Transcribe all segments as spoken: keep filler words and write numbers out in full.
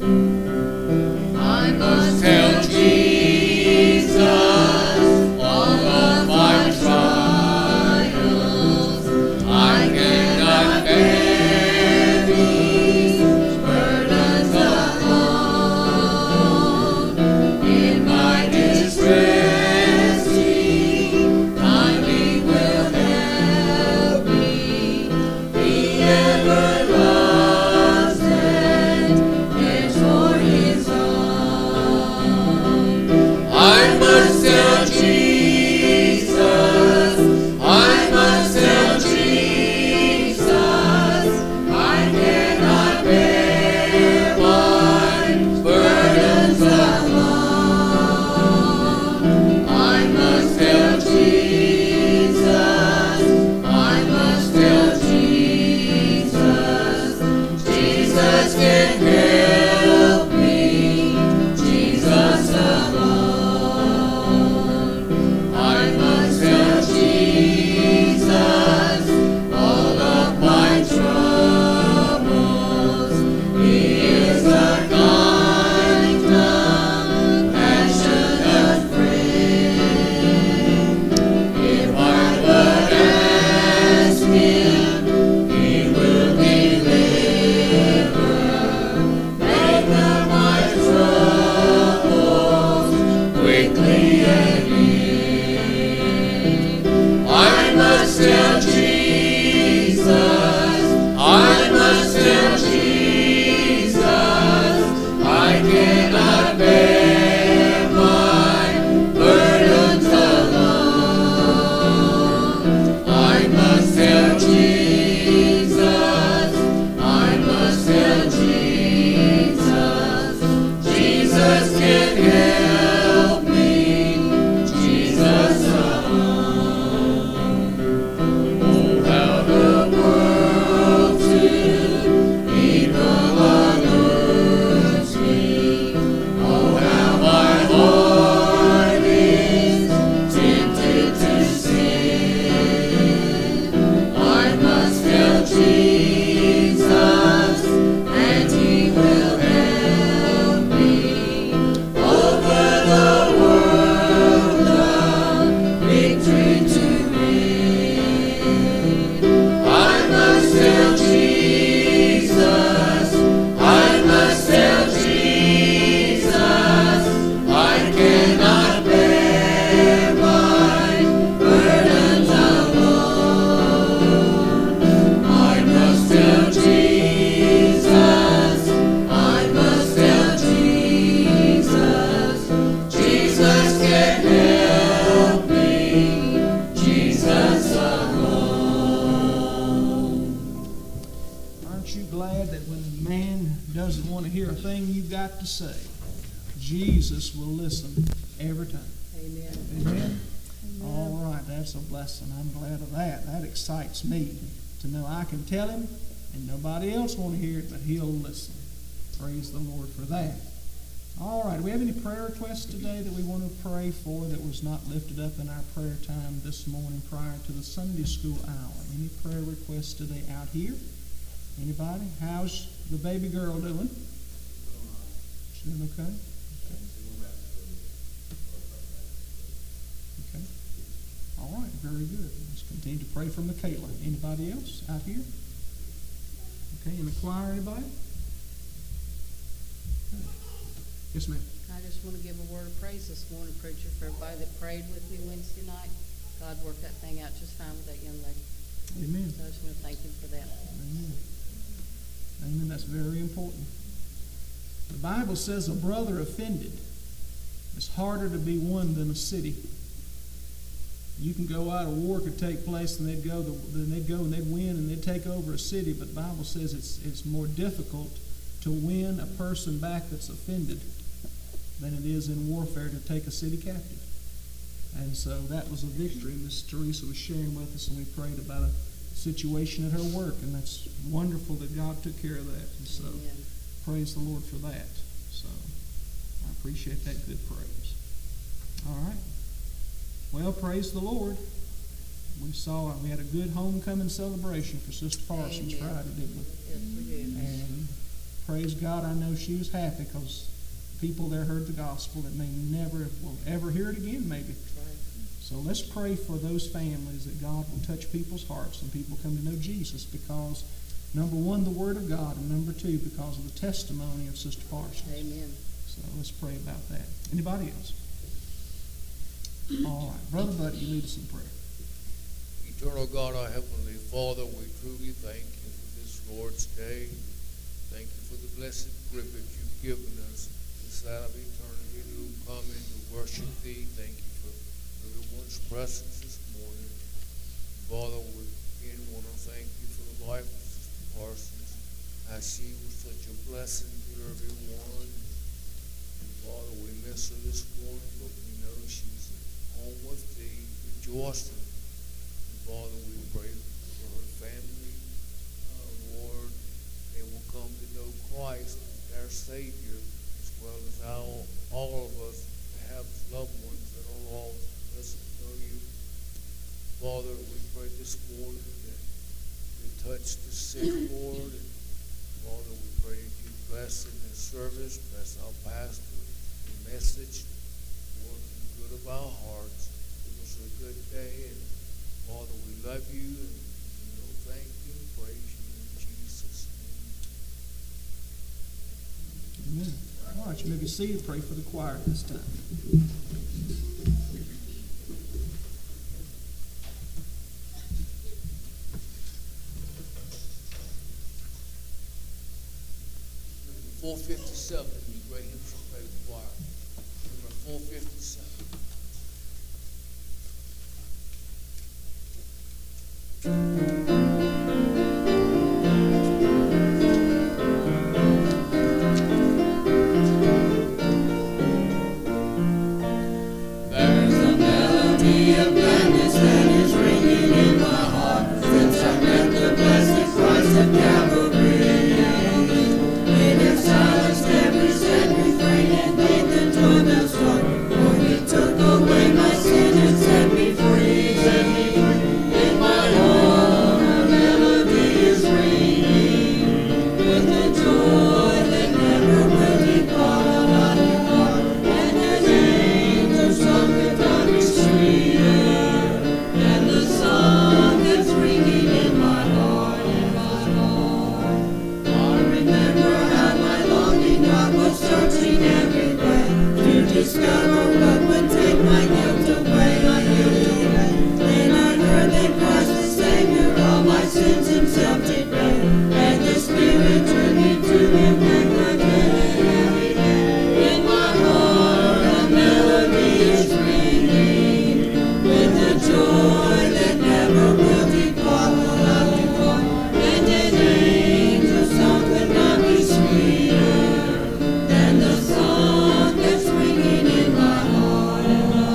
I must tell Jesus all of my trials. I cannot bear these burdens alone. In my distress, He kindly will help me. He ever loves and cares for His own. I must tell Jesus, I must tell Jesus, I cannot bear my burdens alone. I must tell Jesus, I must tell Jesus, Jesus can help me, Jesus alone. I must tell Jesus all of my troubles. He is a kind, compassionate friend. If I would ask Him, He will deliver. Make up my troubles quickly and near. I must tell Jesus, I must tell Jesus, I cannot bear my burdens alone. I must tell Jesus, I must tell Jesus, Jesus can help me, Jesus alone. Oh, how the world to evil allures me. Oh, how my heart is tempted to sin. I must tell Jesus, and He will help me. Over the world, the victory to win. I must tell Jesus, I must tell Jesus, I cannot bear my burdens alone. I must tell Jesus, I must tell Jesus, Jesus can help me, Jesus alone. Aren't you glad that when man doesn't want to hear a thing you've got to say, Jesus will listen every time? Amen. Amen? All right, that's a blessing. I'm glad of that. That excites me to know I can tell Him and nobody else want to hear it, but He'll listen. Praise the Lord for that. All right, do we have any prayer requests today that we want to pray for that was not lifted up in our prayer time this morning prior to the Sunday school hour? Any prayer requests today out here? Anybody? How's the baby girl doing? She's doing okay? Okay. Okay. All right, very good. Let's continue to pray for Michaela. Anybody else out here? Okay, in the choir, anybody? Okay. Yes, ma'am. I just want to give a word of praise this morning, preacher, for everybody that prayed with me Wednesday night. God worked that thing out just fine with that young lady. Amen. So I just want to thank Him for that. Amen. Amen. That's very important. The Bible says a brother offended is harder to be won than a city. You can go out, a war could take place, and they'd go, then they'd go and they'd win and they'd take over a city. But the Bible says it's it's more difficult to win a person back that's offended than it is in warfare to take a city captive. And so that was a victory Miss Teresa was sharing with us, and we prayed about a situation at her work, and that's wonderful that God took care of that. And so Amen. praise the Lord for that. So I appreciate that good praise. All right. Well, praise the Lord. We saw, we had a good homecoming celebration for Sister Parsons Amen. Friday, didn't we? Yes, we do. And praise God, I know she was happy because people there heard the gospel that may never will ever hear it again, maybe. So let's pray for those families that God will touch people's hearts and people come to know Jesus because, number one, the Word of God, and number two, because of the testimony of Sister Parsons. Amen. So let's pray about that. Anybody else? All right. Brother Buddy, you lead us in prayer. Eternal God, our Heavenly Father, we truly thank you for this Lord's Day. Thank you for the blessed privilege you've given us this out of eternity to come and to worship Thee. Thank you for everyone's presence this morning. Father, we again want to thank you for the life of Sister Parsons, as she was such a blessing to everyone. And Father, we miss her this morning, but we know she's at home with Thee, rejoicing. And Father, we pray for her family. Uh, Lord, they will come to know Christ, their Savior, as well as how all of us have loved ones that are lost. Doesn't know you. Father, we pray this morning that you touch the sick, Lord. And Father, we pray that you bless in this service, bless our pastor, the message, Lord, for the good of our hearts. Give us a good day. And Father, we love you and we know thank you and praise you in Jesus' name. Amen. All right, you may be seated. Pray for the choir this time. four fifty-seven, you great hymns from faith choir. Number four fifty-seven. There's a melody of gladness that is ringing in my heart since I met the blessed Christ of Calvary. It has silenced every sad refrain and made the joy bells start. For He took away my sin and set me free. Set me free. In my heart a melody is ringing with the joy that never will depart. Not depart. And an angel's song could not be sweeter than the song that's ringing in my heart. In my heart, I remember how my longing heart was searching everywhere to discover what would take my guilt away. My guilt away. Then I heard that Christ the Savior all my sins Himself did bear, and the Spirit drew me to Him back again. In my heart a melody is ringing with the joy that never will depart, will not depart. And an angel's song could not be sweeter than the song that's ringing in my heart. In my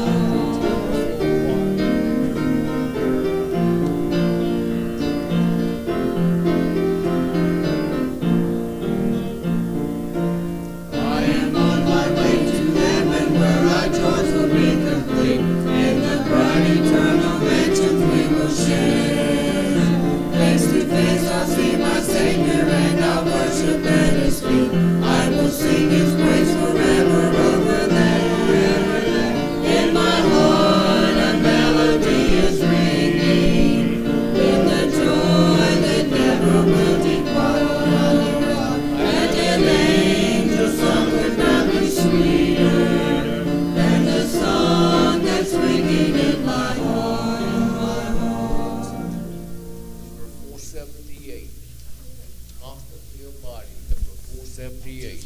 I am on my way to heaven where our joys will be complete. In the bright eternal mansions we will share. Face to face I'll see my Savior and I'll worship at His feet. I will sing His praise forever over there. In my heart a melody is ringing with the joy that never will depart. And an angel's song could not be sweeter than the song that's ringing in my heart. In my heart. Number four seventy-eight. Constantly a body. Number four seventy-eight.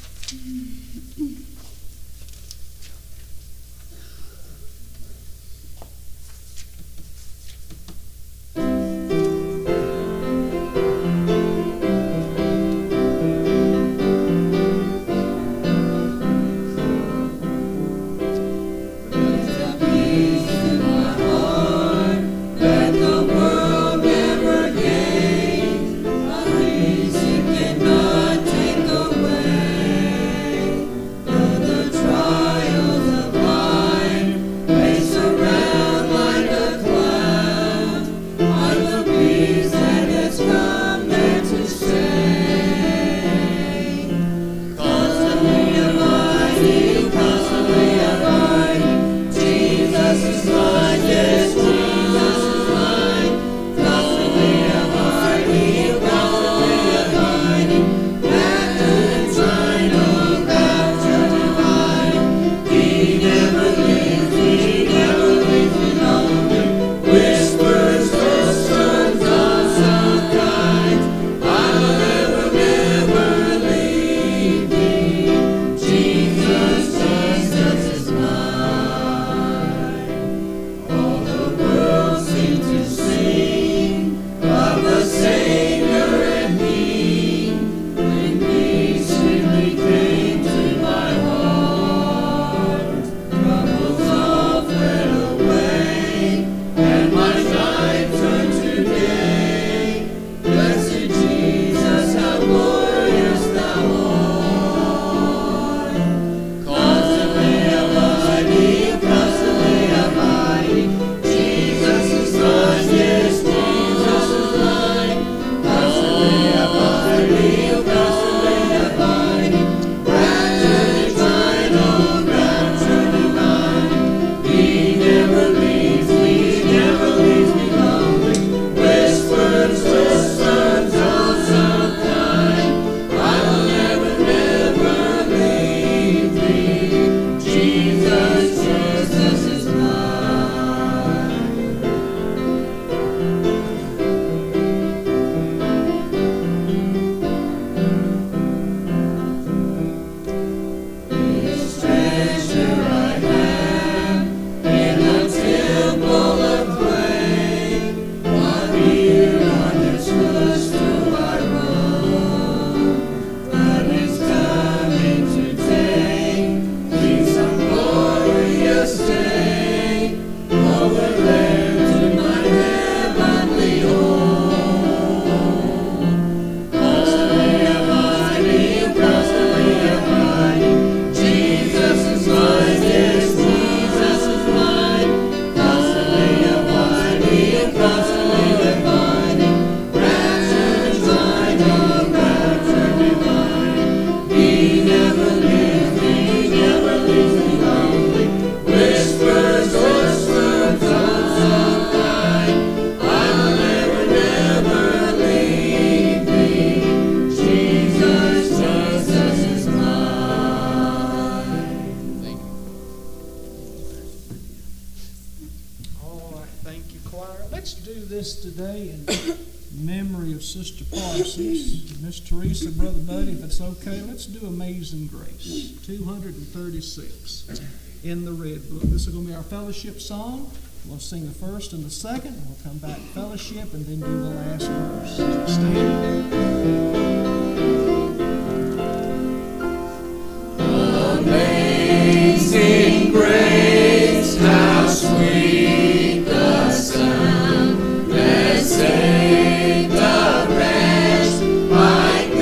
There's a peace in my heart that the world never gave, a peace it cannot take away. today in memory of Sister Parsons. Miss Teresa, Brother Buddy, if it's okay, let's do Amazing Grace, two hundred thirty-six in the Red Book. This is going to be our fellowship song. We'll sing the first and the second, and we'll come back to fellowship and then do the last verse. Stand. Amazing grace, how sweet the sound that saved a wretch like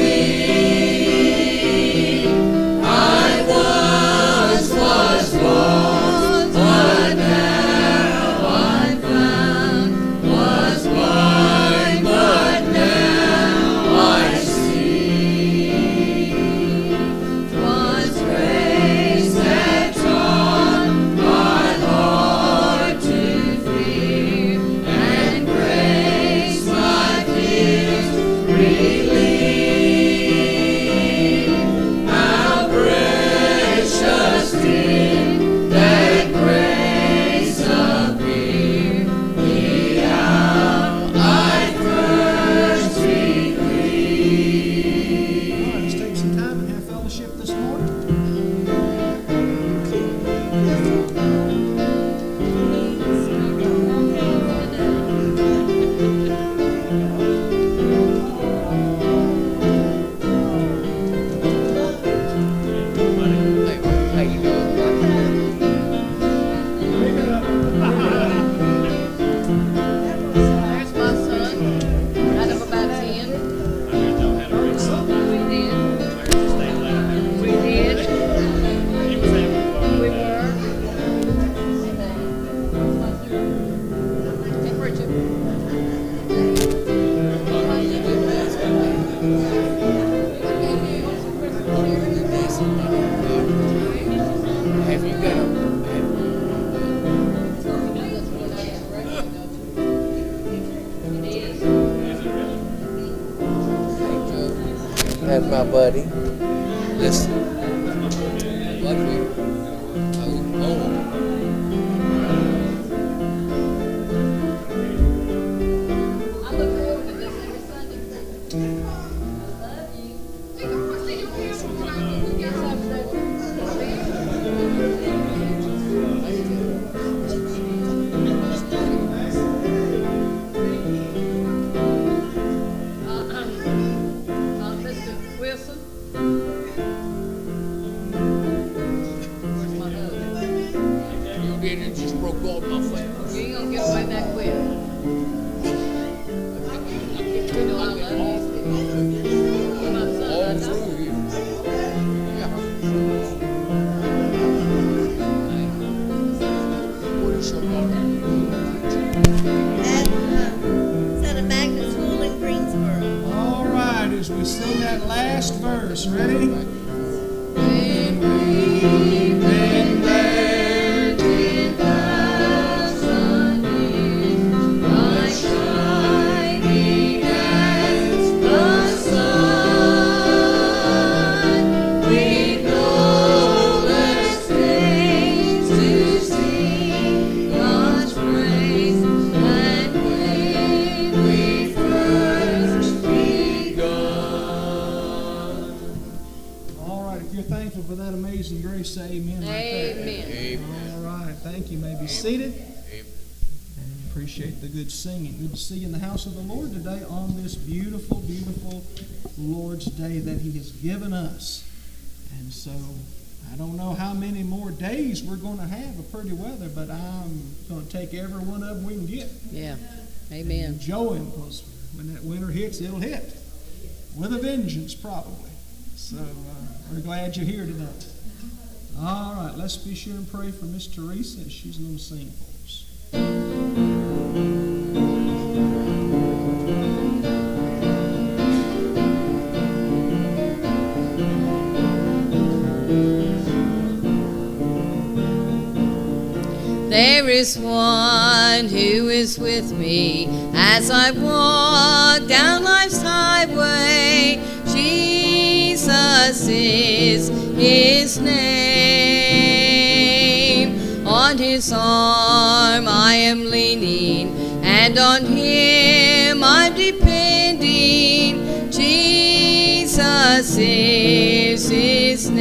me. I once was lost, but now I'm found. Was blind, but now I see. 'Twas grace that taught my heart to fear, and grace my fears relieved. How precious did that grace appear the hour I first believed. All right, let's take some time and have fellowship this morning. Hey, how you doing? There's my son, right up about ten. We did. We did. We were. Hey, Bridget. Have you got a, That's my buddy. Listen. What we I was born. I look forward to this every Sunday. I love you. Yes, I'm Uh, Mister Wilson. Where's my husband? You did it, just broke off my family. You ain't gonna get away that quick. You know I love you. My son, I All know. through here. Yeah. What is your daughter? at uh, Saint Magna School in Greensboro. All right, as we sing that last verse, ready? When we've been there ten thousand years, like shining as the sun, we've numberless things to sing God's praise, and when we first begun. All right, if you're thankful for that amazing grace, say amen. Right there. Amen. Amen. All right, thank you. You may be seated. Amen. And appreciate the good singing. Good to see you in the house of the Lord today on this beautiful, beautiful Lord's Day that He has given us. And so, I don't know how many more days we're going to have of pretty weather, but I'm going to take every one of them we can get. Yeah. Amen. Enjoy them, because when that winter hits, it'll hit with a vengeance, probably. So uh, we're glad you're here today. All right, let's be sure and pray for Miss Teresa as she's going to sing for us. There is one who is with me as I walk down life's highway. Jesus is his name. On his arm I am leaning, and on him Jesus is his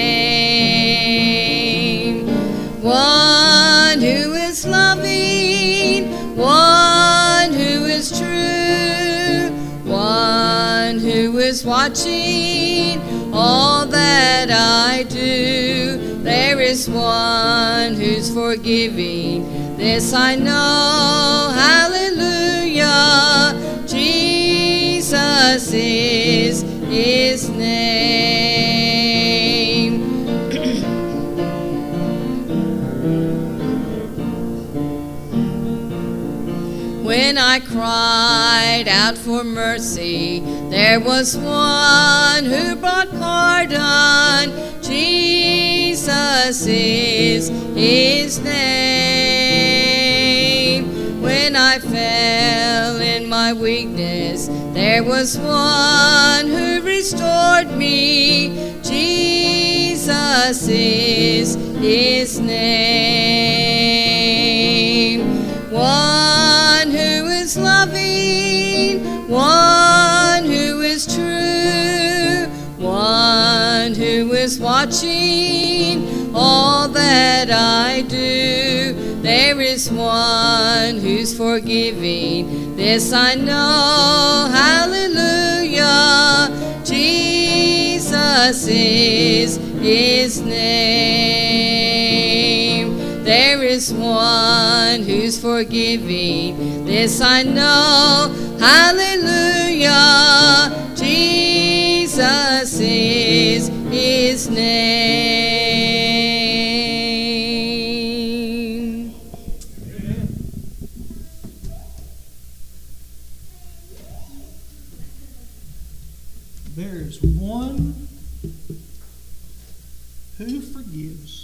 name. One who is loving, one who is true, one who is watching all that I do. There is one who's forgiving, this I know, hallelujah. Jesus is his name. When I cried out for mercy, there was one who brought pardon. Jesus is his name. When I fell in my weakness, there was one who restored me. Jesus is his name. One who is loving, one who is true, one who is watching all that I do. There is one who's forgiving, this I know, hallelujah. Jesus is his name. There is one who's forgiving, this I know, hallelujah. Jesus is his name. There is one who forgives.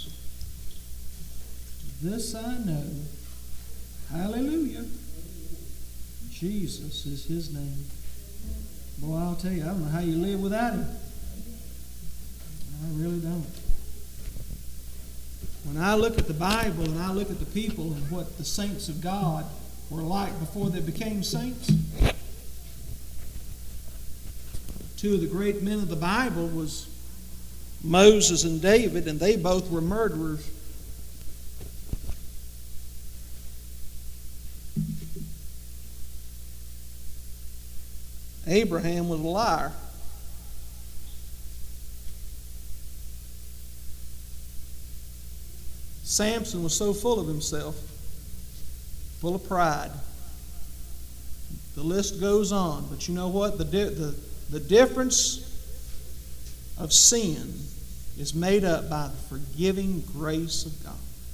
This I know. Hallelujah. Jesus is his name. Boy, I'll tell you, I don't know how you live without him. I really don't. When I look at the Bible and I look at the people and what the saints of God were like before they became saints, two of the great men of the Bible was Moses and David, and they both were murderers. Abraham was a liar. Samson was so full of himself, full of pride. The list goes on. But you know what? The, di- the, the difference of sin is made up by the forgiving grace of God.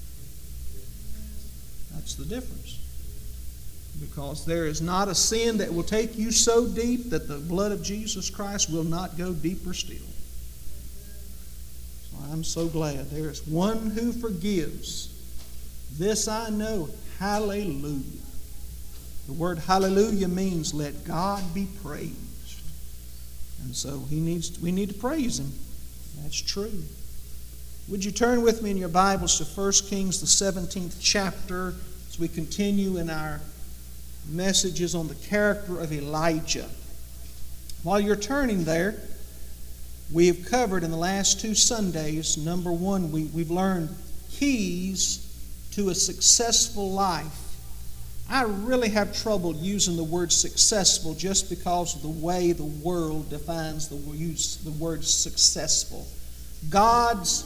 That's the difference. Because there is not a sin that will take you so deep that the blood of Jesus Christ will not go deeper still. So I'm so glad there is one who forgives. This I know, hallelujah. The word hallelujah means let God be praised. And so he needs, we need to praise him. That's true. Would you turn with me in your Bibles to First Kings, the seventeenth chapter, as we continue in our messages on the character of Elijah. While you're turning there, we have covered in the last two Sundays, number one, we, we've learned keys to a successful life. I really have trouble using the word successful just because of the way the world defines the use the word successful. God's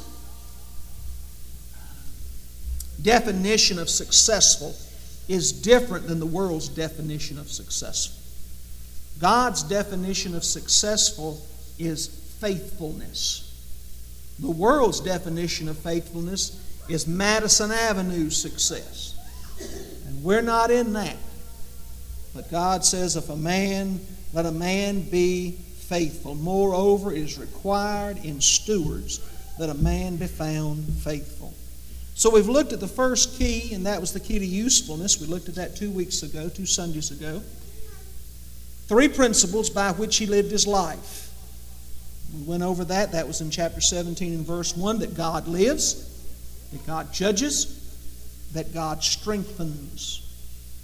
definition of successful is different than the world's definition of successful. God's definition of successful is faithfulness. The world's definition of faithfulness is Madison Avenue success. And we're not in that. But God says, if a man, let a man be faithful. Moreover, it is required in stewards that a man be found faithful. So we've looked at the first key, and that was the key to usefulness. We looked at that two weeks ago, two Sundays ago. Three principles by which he lived his life. We went over that. That was in chapter seventeen and verse one, that God lives, that God judges, that God strengthens.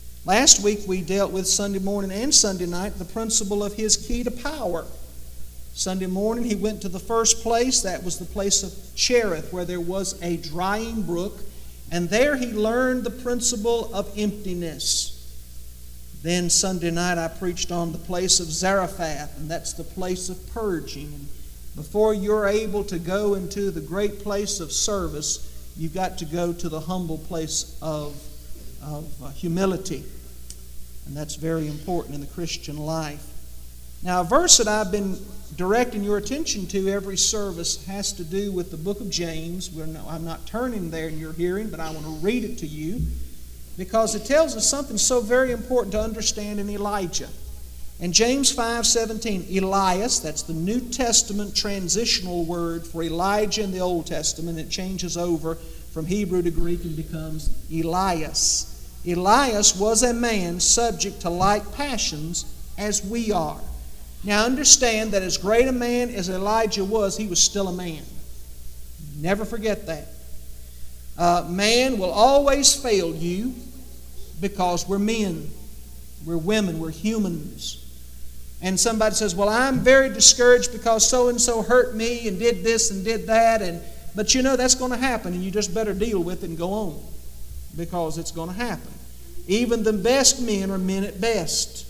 Last week we dealt with Sunday morning and Sunday night the principle of his key to power. Sunday morning he went to the first place. That was the place of Cherith, where there was a drying brook. And there he learned the principle of emptiness. Then Sunday night I preached on the place of Zarephath, and that's the place of purging. And before you're able to go into the great place of service, you've got to go to the humble place of, of uh, humility. And that's very important in the Christian life. Now, a verse that I've been directing your attention to every service has to do with the book of James. We're no, I'm not turning there in your hearing, but I want to read it to you because it tells us something so very important to understand in Elijah. In James five seventeen, Elias, that's the New Testament transitional word for Elijah in the Old Testament. It changes over from Hebrew to Greek and becomes Elias. Elias was a man subject to like passions as we are. Now understand that as great a man as Elijah was, he was still a man. Never forget that. Uh, man will always fail you because we're men. We're women. We're humans. And somebody says, well, I'm very discouraged because so-and-so hurt me and did this and did that. And but you know that's going to happen, and you just better deal with it and go on because it's going to happen. Even the best men are men at best.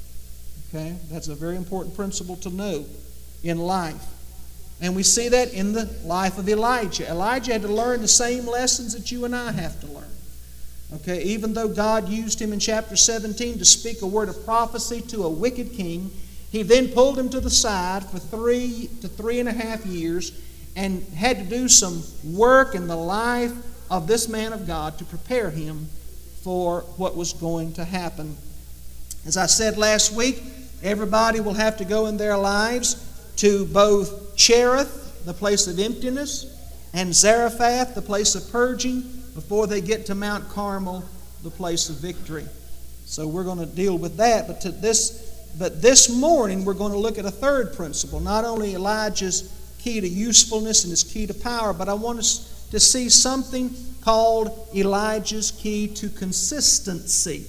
Okay? That's a very important principle to know in life. And we see that in the life of Elijah. Elijah had to learn the same lessons that you and I have to learn. Okay? Even though God used him in chapter seventeen to speak a word of prophecy to a wicked king, he then pulled him to the side for three to three and a half years and had to do some work in the life of this man of God to prepare him for what was going to happen. As I said last week, everybody will have to go in their lives to both Cherith, the place of emptiness, and Zarephath, the place of purging, before they get to Mount Carmel, the place of victory. So we're going to deal with that. But to this, but this morning we're going to look at a third principle. Not only Elijah's key to usefulness and his key to power, but I want us to see something called Elijah's key to consistency.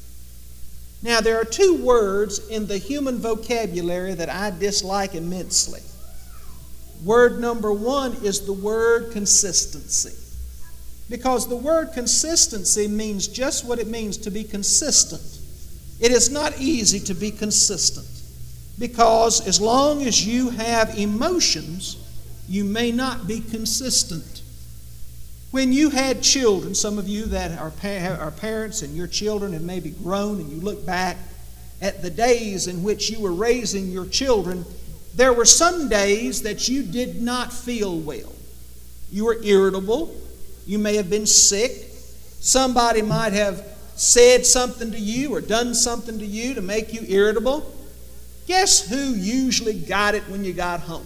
Now, there are two words in the human vocabulary that I dislike immensely. Word number one is the word consistency. Because the word consistency means just what it means to be consistent. It is not easy to be consistent. Because as long as you have emotions, you may not be consistent. When you had children, some of you that are, pa- are parents and your children have maybe grown, and you look back at the days in which you were raising your children, there were some days that you did not feel well. You were irritable. You may have been sick. Somebody might have said something to you or done something to you to make you irritable. Guess who usually got it when you got home?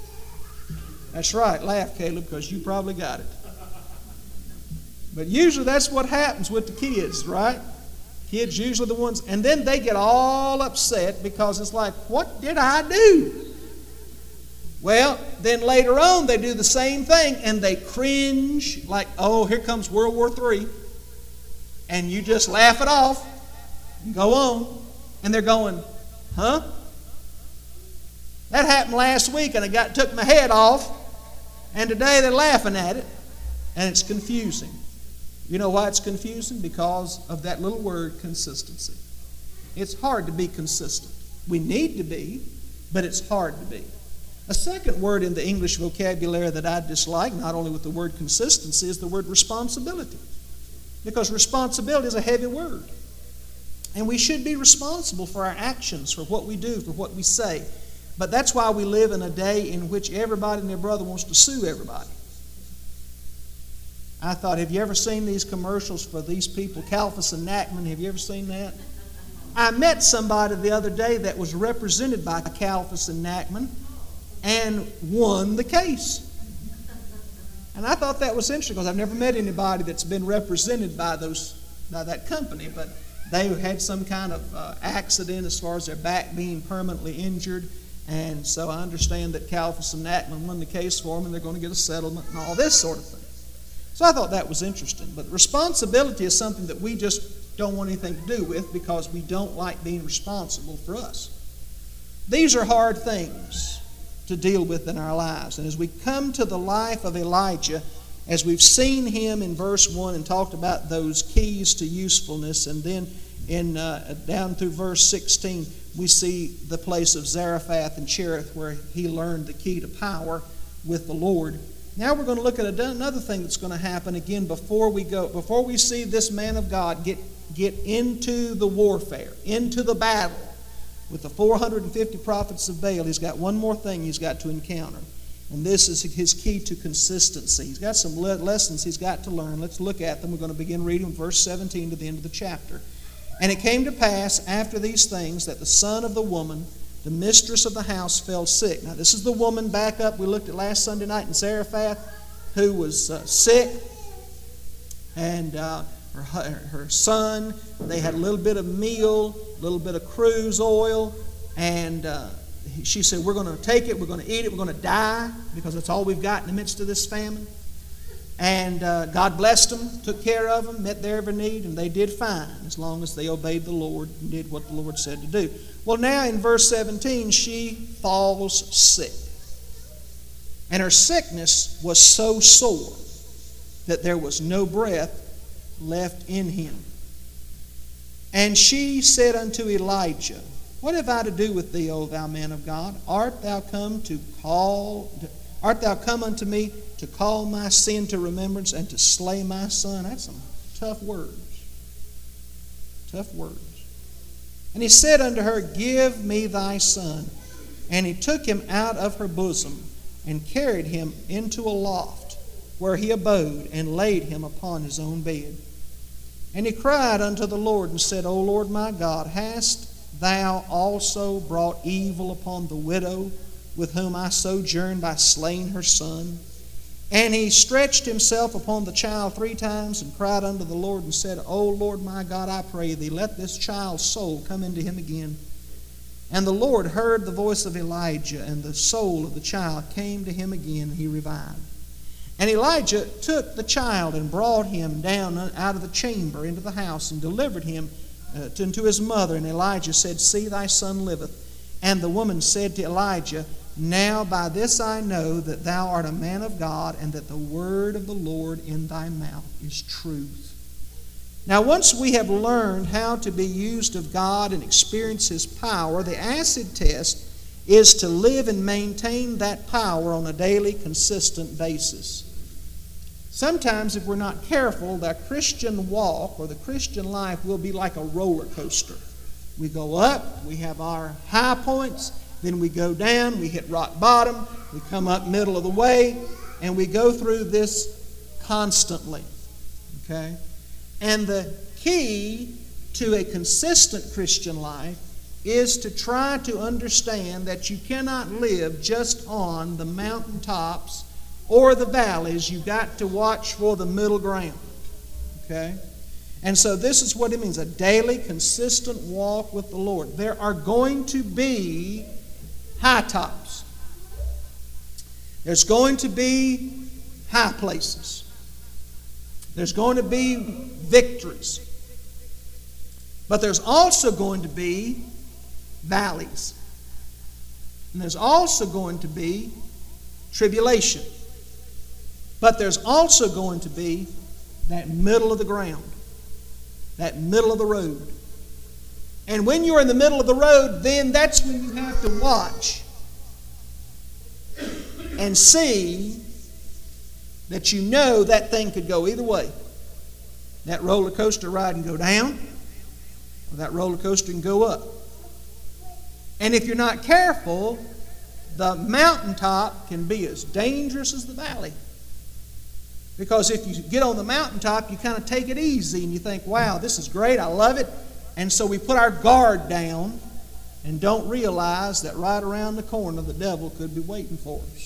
That's right. Laugh, Caleb, because you probably got it. But usually that's what happens with the kids, right? Kids usually the ones, and then they get all upset because it's like, what did I do? Well, then later on they do the same thing and they cringe like, oh, here comes World War Three. And you just laugh it off and go on. And they're going, huh? That happened last week and I got took my head off. And today they're laughing at it. And it's confusing. You know why it's confusing? Because of that little word, consistency. It's hard to be consistent. We need to be, but it's hard to be. A second word in the English vocabulary that I dislike, not only with the word consistency, is the word responsibility. Because responsibility is a heavy word. And we should be responsible for our actions, for what we do, for what we say. But that's why we live in a day in which everybody and their brother wants to sue everybody. I thought, have you ever seen these commercials for these people, Calfus and Nachman? Have you ever seen that? I met somebody the other day that was represented by Calfus and Nachman and won the case. And I thought that was interesting because I've never met anybody that's been represented by those by that company, but they had some kind of uh, accident as far as their back being permanently injured. And so I understand that Calfus and Nachman won the case for them and they're going to get a settlement and all this sort of thing. So I thought that was interesting. But responsibility is something that we just don't want anything to do with because we don't like being responsible for us. These are hard things. to deal with in our lives. And as we come to the life of Elijah, as we've seen him in verse one and talked about those keys to usefulness, and then in uh, down through verse sixteen, we see the place of Zarephath and Cherith where he learned the key to power with the Lord. Now we're going to look at another thing that's going to happen again before we go, before we see this man of God get, get into the warfare, into the battle with the four hundred fifty prophets of Baal. He's got one more thing he's got to encounter. And this is his key to consistency. He's got some le- lessons he's got to learn. Let's look at them. We're going to begin reading verse seventeen to the end of the chapter. And it came to pass after these things that the son of the woman, the mistress of the house, fell sick. Now this is the woman back up we looked at last Sunday night in Zarephath, who was uh, sick. And uh, her, her son, they had a little bit of meal, a little bit of cruise oil, and uh, she said, we're going to take it, we're going to eat it, we're going to die, because that's all we've got in the midst of this famine. And uh, God blessed them, took care of them, met their every need, and they did fine as long as they obeyed the Lord and did what the Lord said to do. Well, now in verse seventeen, she falls sick. And her sickness was so sore that there was no breath left in him. And she said unto Elijah, what have I to do with thee, O thou man of God? Art thou come to call, art thou come unto me to call my sin to remembrance and to slay my son? That's some tough words. Tough words. And he said unto her, give me thy son. And he took him out of her bosom and carried him into a loft where he abode and laid him upon his own bed. And he cried unto the Lord and said, O Lord my God, hast thou also brought evil upon the widow with whom I sojourned by slaying her son? And he stretched himself upon the child three times and cried unto the Lord and said, O Lord my God, I pray thee, let this child's soul come into him again. And the Lord heard the voice of Elijah, and the soul of the child came to him again, and he revived. And Elijah took the child and brought him down out of the chamber into the house and delivered him uh, unto his mother. And Elijah said, see, thy son liveth. And the woman said to Elijah, now by this I know that thou art a man of God, and that the word of the Lord in thy mouth is truth. Now once we have learned how to be used of God and experience His power, the acid test is to live and maintain that power on a daily, consistent basis. Sometimes if we're not careful, the Christian walk or the Christian life will be like a roller coaster. We go up, we have our high points, then we go down, we hit rock bottom, we come up middle of the way, and we go through this constantly. Okay? And the key to a consistent Christian life is to try to understand that you cannot live just on the mountaintops or the valleys. You've got to watch for the middle ground. Okay? And so this is what it means, a daily, consistent walk with the Lord. There are going to be high tops. There's going to be high places. There's going to be victories. But there's also going to be valleys. And there's also going to be tribulation. But there's also going to be that middle of the ground, that middle of the road. And when you're in the middle of the road, then that's when you have to watch and see that you know that thing could go either way. That roller coaster ride can go down, or that roller coaster can go up. And if you're not careful, the mountaintop can be as dangerous as the valley. Because if you get on the mountaintop, you kind of take it easy and you think, wow, this is great, I love it. And so we put our guard down and don't realize that right around the corner the devil could be waiting for us.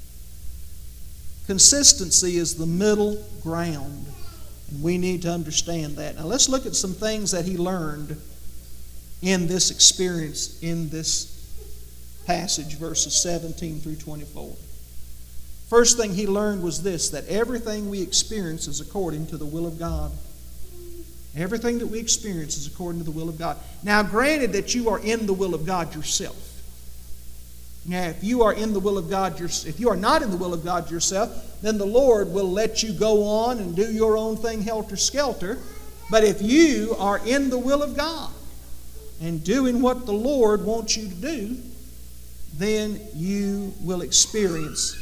Consistency is the middle ground, and we need to understand that. Now let's look at some things that he learned in this experience, in this passage, verses seventeen through twenty-four. First thing he learned was this, that everything we experience is according to the will of God. Everything that we experience is according to the will of God. Now, granted that you are in the will of God yourself. Now, if you are in the will of God, if you are not in the will of God yourself, then the Lord will let you go on and do your own thing helter-skelter. But if you are in the will of God and doing what the Lord wants you to do, then you will experience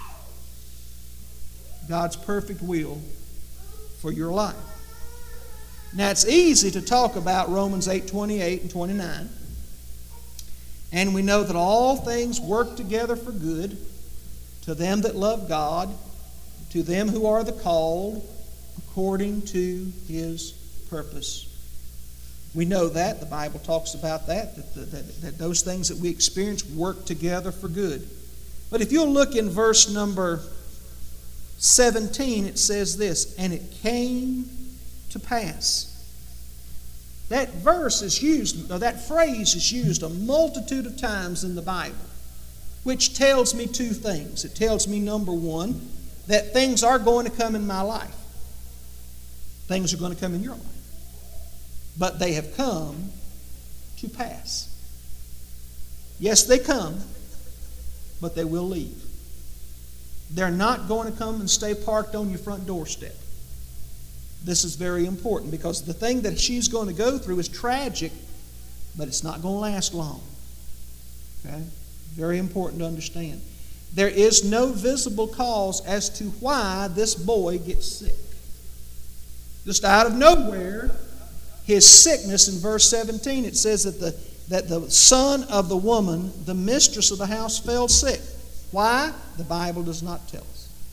God's perfect will for your life. Now, it's easy to talk about Romans eight twenty-eight and twenty-nine. And we know that all things work together for good to them that love God, to them who are the called according to His purpose. We know that. The Bible talks about that, that, that, that those things that we experience work together for good. But if you'll look in verse number seventeen, it says this, and it came to pass. That verse is used, or that phrase is used a multitude of times in the Bible, which tells me two things. It tells me, number one, that things are going to come in my life. Things are going to come in your life. But they have come to pass. Yes, they come, but they will leave. They're not going to come and stay parked on your front doorstep. This is very important because the thing that she's going to go through is tragic, but it's not going to last long. Okay? Very important to understand. There is no visible cause as to why this boy gets sick. Just out of nowhere, his sickness, in verse seventeen, it says that the, that the son of the woman, the mistress of the house, fell sick. Why? The Bible does not tell us.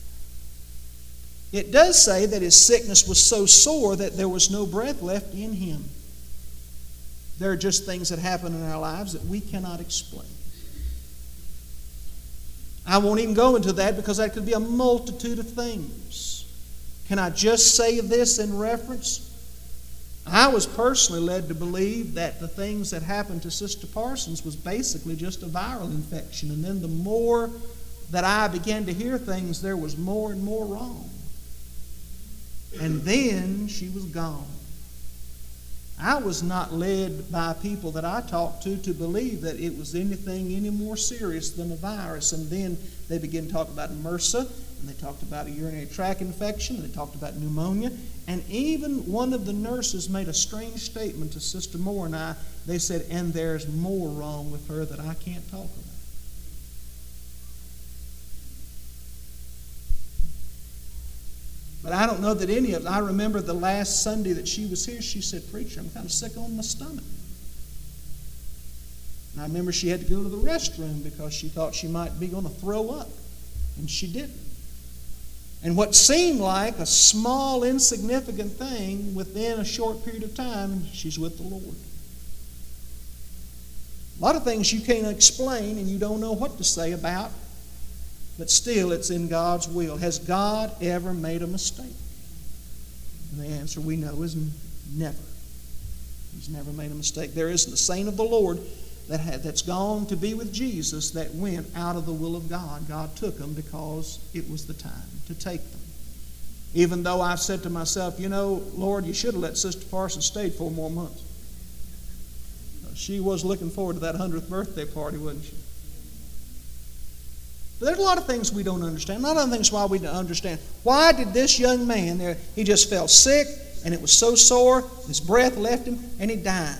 It does say that his sickness was so sore that there was no breath left in him. There are just things that happen in our lives that we cannot explain. I won't even go into that because that could be a multitude of things. Can I just say this in reference? I was personally led to believe that the things that happened to Sister Parsons was basically just a viral infection. And then the more that I began to hear things, there was more and more wrong. And then she was gone. I was not led by people that I talked to to believe that it was anything any more serious than a virus. And then they began to talk about MRSA, and they talked about a urinary tract infection, and they talked about pneumonia. And even one of the nurses made a strange statement to Sister Moore and I. They said, and there's more wrong with her that I can't talk about. But I don't know that any of them. I remember the last Sunday that she was here, she said, Preacher, I'm kind of sick on my stomach. And I remember she had to go to the restroom because she thought she might be going to throw up. And she didn't. And what seemed like a small, insignificant thing, within a short period of time, she's with the Lord. A lot of things you can't explain and you don't know what to say about. But still, it's in God's will. Has God ever made a mistake? And the answer we know is never. He's never made a mistake. There isn't a saint of the Lord that had, that's gone to be with Jesus that went out of the will of God. God took them because it was the time to take them. Even though I've said to myself, you know, Lord, you should have let Sister Parsons stay four more months. She was looking forward to that hundredth birthday party, wasn't she? But there's a lot of things we don't understand. A lot of things why we don't understand. Why did this young man there, he just fell sick, and it was so sore, his breath left him, and he died.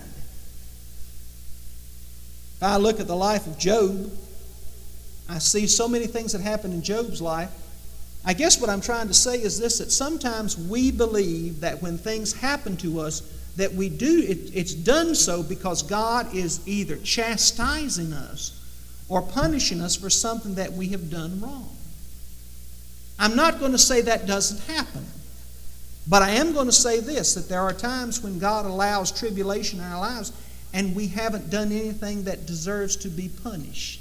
If I look at the life of Job, I see so many things that happened in Job's life. I guess what I'm trying to say is this, that sometimes we believe that when things happen to us, that we do, it, it's done so because God is either chastising us or punishing us for something that we have done wrong. I'm not going to say that doesn't happen. But I am going to say this, that there are times when God allows tribulation in our lives and we haven't done anything that deserves to be punished.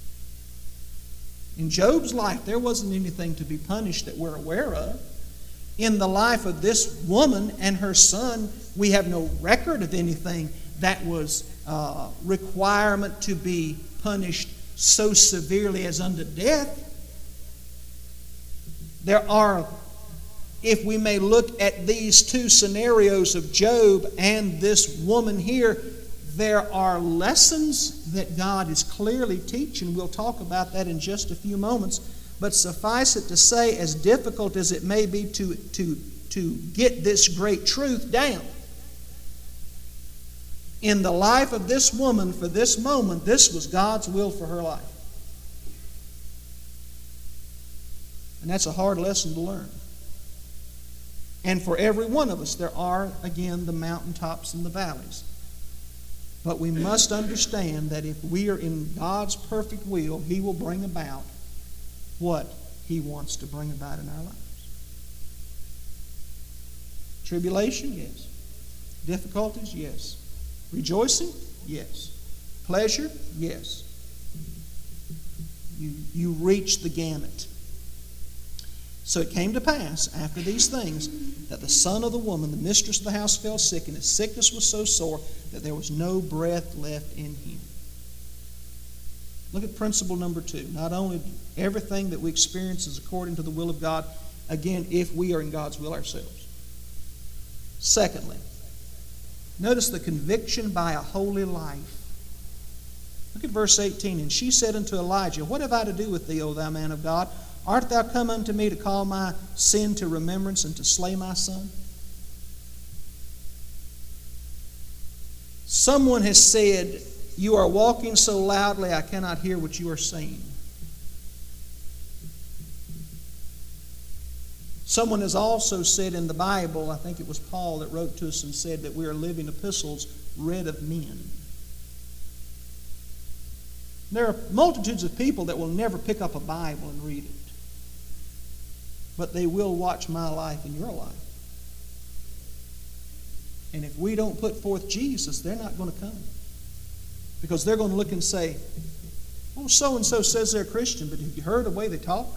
In Job's life, there wasn't anything to be punished that we're aware of. In the life of this woman and her son, we have no record of anything that was uh, requirement to be punished so severely as unto death. There are, if we may look at these two scenarios of Job and this woman here, there are lessons that God is clearly teaching. We'll talk about that in just a few moments. But suffice it to say, as difficult as it may be to, to, to get this great truth down, in the life of this woman for this moment, this was God's will for her life. And that's a hard lesson to learn. And for every one of us, there are, again, the mountaintops and the valleys. But we must understand that if we are in God's perfect will, He will bring about what He wants to bring about in our lives. Tribulation? Yes. Difficulties? Yes. Rejoicing? Yes. Pleasure? Yes. You, you reach the gamut. So it came to pass, after these things, that the son of the woman, the mistress of the house, fell sick, and his sickness was so sore that there was no breath left in him. Look at principle number two. Not only everything that we experience is according to the will of God, again, if we are in God's will ourselves. Secondly, notice the conviction by a holy life. Look at verse eighteen. And she said unto Elijah, What have I to do with thee, O thou man of God? Art thou come unto me to call my sin to remembrance and to slay my son? Someone has said, You are walking so loudly I cannot hear what you are saying. Someone has also said in the Bible, I think it was Paul that wrote to us and said that we are living epistles read of men. There are multitudes of people that will never pick up a Bible and read it. But they will watch my life and your life. And if we don't put forth Jesus, they're not going to come. Because they're going to look and say, Oh, so-and-so says they're a Christian, but have you heard the way they talk?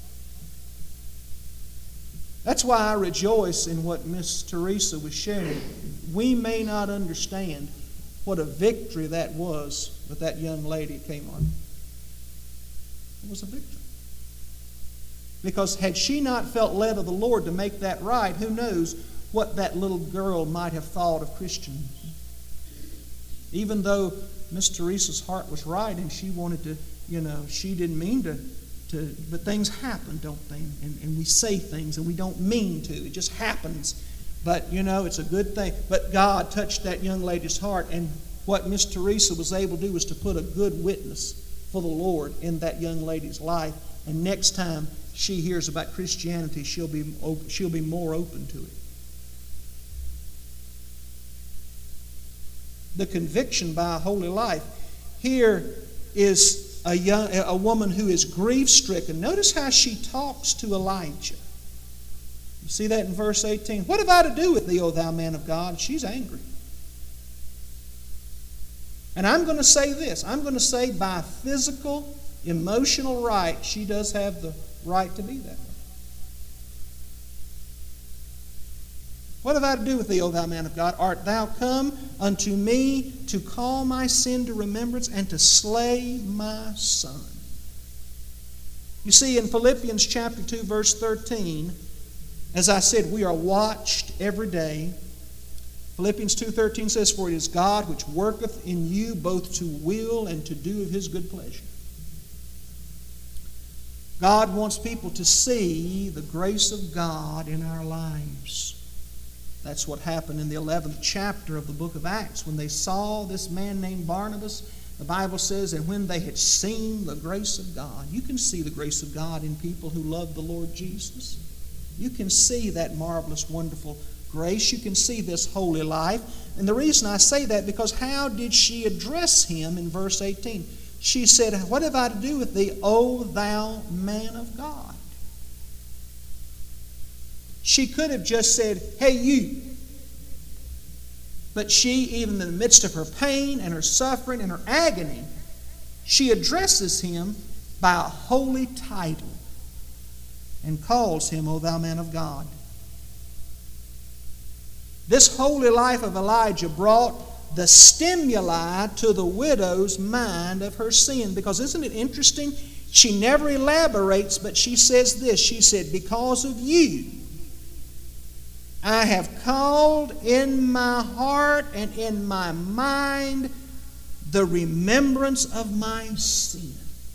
That's why I rejoice in what Miss Teresa was sharing. We may not understand what a victory that was with that young lady that came on. It was a victory. Because had she not felt led of the Lord to make that right, who knows what that little girl might have thought of Christians. Even though Miss Teresa's heart was right and she wanted to, you know, she didn't mean to, to but things happen, don't they? And, and we say things and we don't mean to. It just happens. But, you know, it's a good thing. But God touched that young lady's heart, and what Miss Teresa was able to do was to put a good witness for the Lord in that young lady's life. And next time she hears about Christianity, she'll be she'll be more open to it. The conviction by a holy life. Here is a young a woman who is grief-stricken. Notice how she talks to Elijah. You see that in verse eighteen. What have I to do with thee, O thou man of God? She's angry. And I'm going to say this. I'm going to say by physical, emotional right, she does have the right to be that way. What have I to do with thee, O thou man of God? Art thou come unto me to call my sin to remembrance and to slay my son? You see, in Philippians chapter two, verse thirteen, as I said, we are watched every day. Philippians two thirteen says, For it is God which worketh in you both to will and to do of His good pleasure. God wants people to see the grace of God in our lives. That's what happened in the eleventh chapter of the book of Acts. When they saw this man named Barnabas, the Bible says, and when they had seen the grace of God. You can see the grace of God in people who love the Lord Jesus. You can see that marvelous, wonderful grace. You can see this holy life. And the reason I say that, because how did she address him in verse eighteen? She said, What have I to do with thee, O thou man of God? She could have just said, Hey, you. But she, even in the midst of her pain and her suffering and her agony, she addresses him by a holy title and calls him, O thou man of God. This holy life of Elijah brought the stimuli to the widow's mind of her sin. Because isn't it interesting? She never elaborates, but she says this. She said, Because of you, I have called in my heart and in my mind the remembrance of my sin.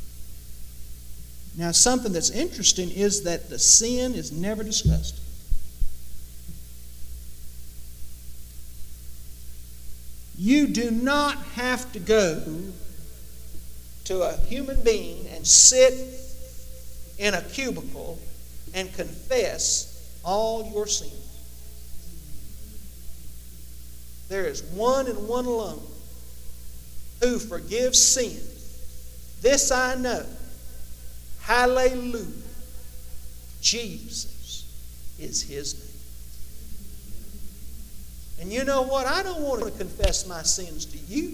Now, something that's interesting is that the sin is never discussed. You do not have to go to a human being and sit in a cubicle and confess all your sins. There is one and one alone who forgives sin. This I know. Hallelujah. Jesus is His name. And you know what? I don't want to confess my sins to you.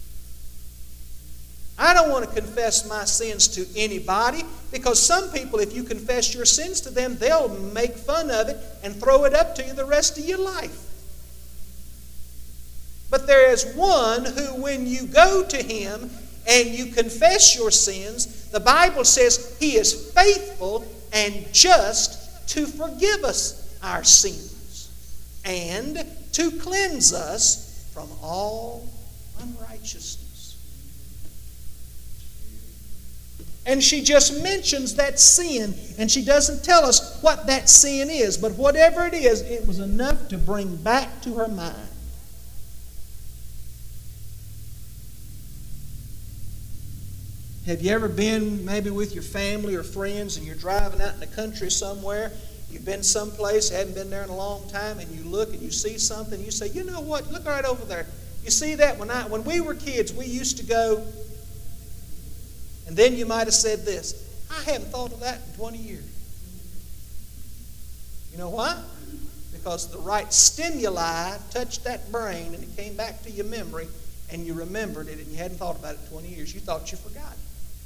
I don't want to confess my sins to anybody, because some people, if you confess your sins to them, they'll make fun of it and throw it up to you the rest of your life. But there is one who, when you go to Him and you confess your sins, the Bible says He is faithful and just to forgive us our sins and to cleanse us from all unrighteousness. And she just mentions that sin, and she doesn't tell us what that sin is, but whatever it is, it was enough to bring back to her mind. Have you ever been maybe with your family or friends and you're driving out in the country somewhere? You've been someplace, hadn't been there in a long time, and you look and you see something, you say, you know what, look right over there. You see that? When I when we were kids, we used to go, and then you might have said this, I haven't thought of that in twenty years. You know why? Because the right stimuli touched that brain and it came back to your memory and you remembered it, and you hadn't thought about it in twenty years. You thought you forgot it.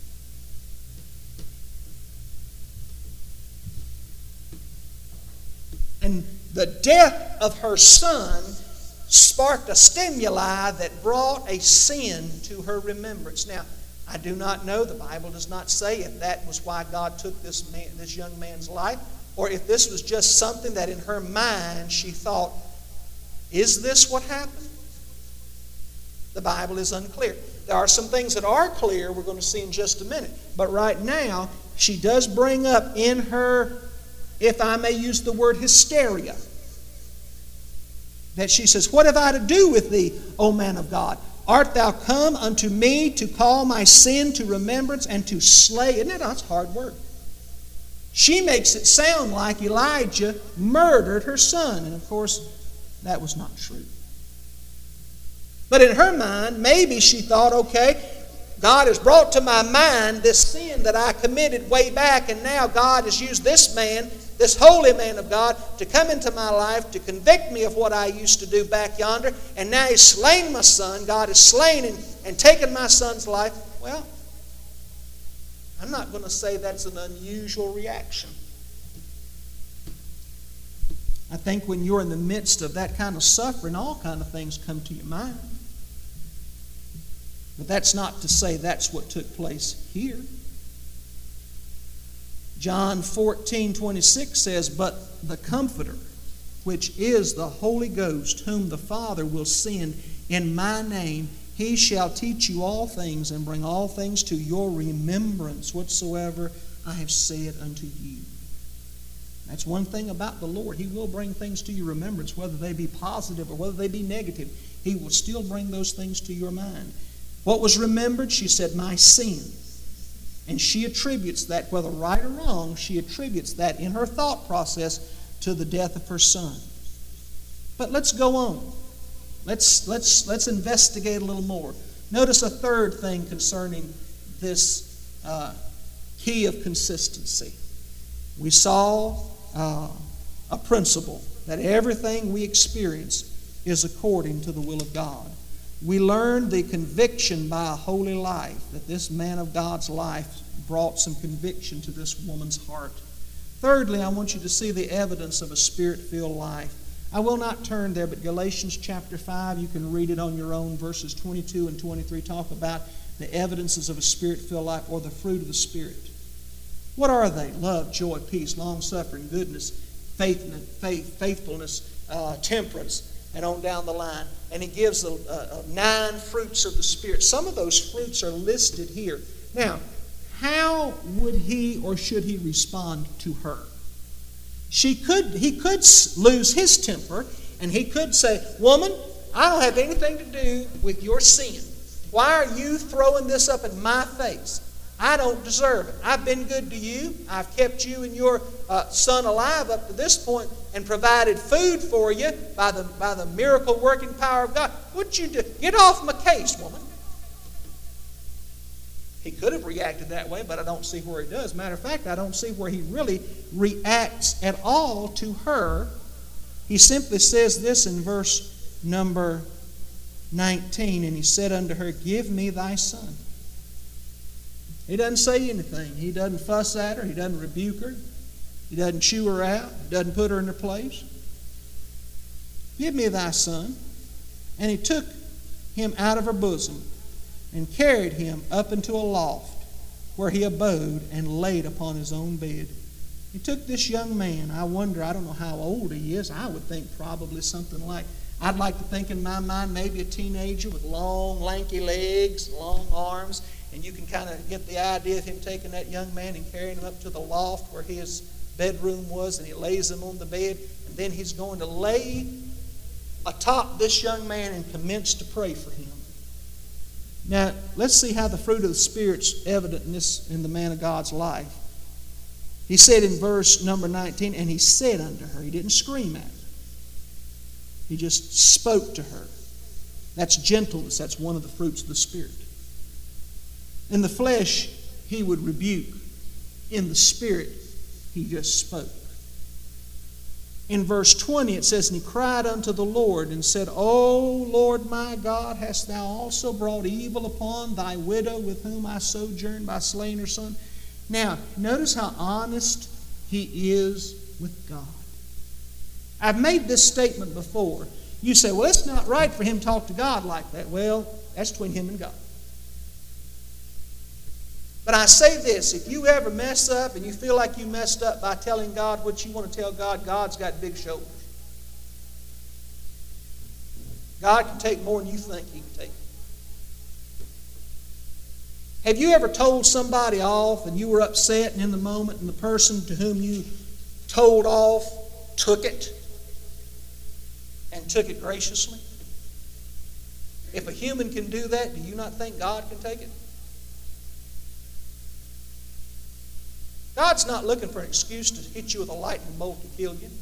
And the death of her son sparked a stimuli that brought a sin to her remembrance. Now, I do not know, the Bible does not say if that was why God took this man, this young man's life, or if this was just something that in her mind she thought, is this what happened? The Bible is unclear. There are some things that are clear we're going to see in just a minute. But right now, she does bring up in her, if I may use the word hysteria, that she says, what have I to do with thee, O man of God? Art thou come unto me to call my sin to remembrance and to slay? Isn't that that's hard word? She makes it sound like Elijah murdered her son. And of course, that was not true. But in her mind, maybe she thought, okay, God has brought to my mind this sin that I committed way back, and now God has used this man, this holy man of God, to come into my life to convict me of what I used to do back yonder, and now He's slain my son. God has slain and, and taken my son's life. Well, I'm not going to say that's an unusual reaction. I think when you're in the midst of that kind of suffering, all kind of things come to your mind. But that's not to say that's what took place here. John fourteen twenty-six says, but the Comforter, which is the Holy Ghost, whom the Father will send in my name, He shall teach you all things and bring all things to your remembrance whatsoever I have said unto you. That's one thing about the Lord. He will bring things to your remembrance, whether they be positive or whether they be negative. He will still bring those things to your mind. What was remembered? She said, my sin. And she attributes that, whether right or wrong, she attributes that in her thought process to the death of her son. But let's go on. Let's, let's, let's investigate a little more. Notice a third thing concerning this uh, key of consistency. We saw uh, a principle that everything we experience is according to the will of God. We learned the conviction by a holy life, that this man of God's life brought some conviction to this woman's heart. Thirdly, I want you to see the evidence of a Spirit-filled life. I will not turn there, but Galatians chapter five, you can read it on your own. Verses twenty-two and twenty-three talk about the evidences of a Spirit-filled life, or the fruit of the Spirit. What are they? Love, joy, peace, long-suffering, goodness, faith, faith, faithfulness, uh, temperance, and on down the line. And he gives a, a, a nine fruits of the Spirit. Some of those fruits are listed here. Now, how would he or should he respond to her? She could, he could lose his temper, and he could say, "Woman, I don't have anything to do with your sin. Why are you throwing this up in my face? I don't deserve it. I've been good to you. I've kept you and your uh, son alive up to this point and provided food for you by the, by the miracle-working power of God. What'd you do? Get off my case, woman." He could have reacted that way, but I don't see where he does. Matter of fact, I don't see where he really reacts at all to her. He simply says this in verse number nineteen, "And he said unto her, Give me thy son." He doesn't say anything. He doesn't fuss at her. He doesn't rebuke her. He doesn't chew her out. He doesn't put her in her place. "Give me thy son." And he took him out of her bosom and carried him up into a loft where he abode and laid upon his own bed. He took this young man. I wonder, I don't know how old he is. I would think probably something like, I'd like to think in my mind maybe a teenager with long, lanky legs, long arms. And you can kind of get the idea of him taking that young man and carrying him up to the loft where his bedroom was, and he lays him on the bed. And then he's going to lay atop this young man and commence to pray for him. Now, let's see how the fruit of the Spirit's evident in this, in the man of God's life. He said in verse number nineteen, "And he said unto her," he didn't scream at her. He just spoke to her. That's gentleness. That's one of the fruits of the Spirit. In the flesh, he would rebuke. In the Spirit, he just spoke. In verse twenty, it says, "And he cried unto the Lord and said, O Lord my God, hast thou also brought evil upon thy widow with whom I sojourned by slaying her son?" Now, notice how honest he is with God. I've made this statement before. You say, "Well, it's not right for him to talk to God like that." Well, that's between him and God. But I say this, if you ever mess up and you feel like you messed up by telling God what you want to tell God, God's got big shoulders. God can take more than you think he can take. Have you ever told somebody off and you were upset and in the moment and the person to whom you told off took it and took it graciously? If a human can do that, do you not think God can take it? God's not looking for an excuse to hit you with a lightning bolt to kill you.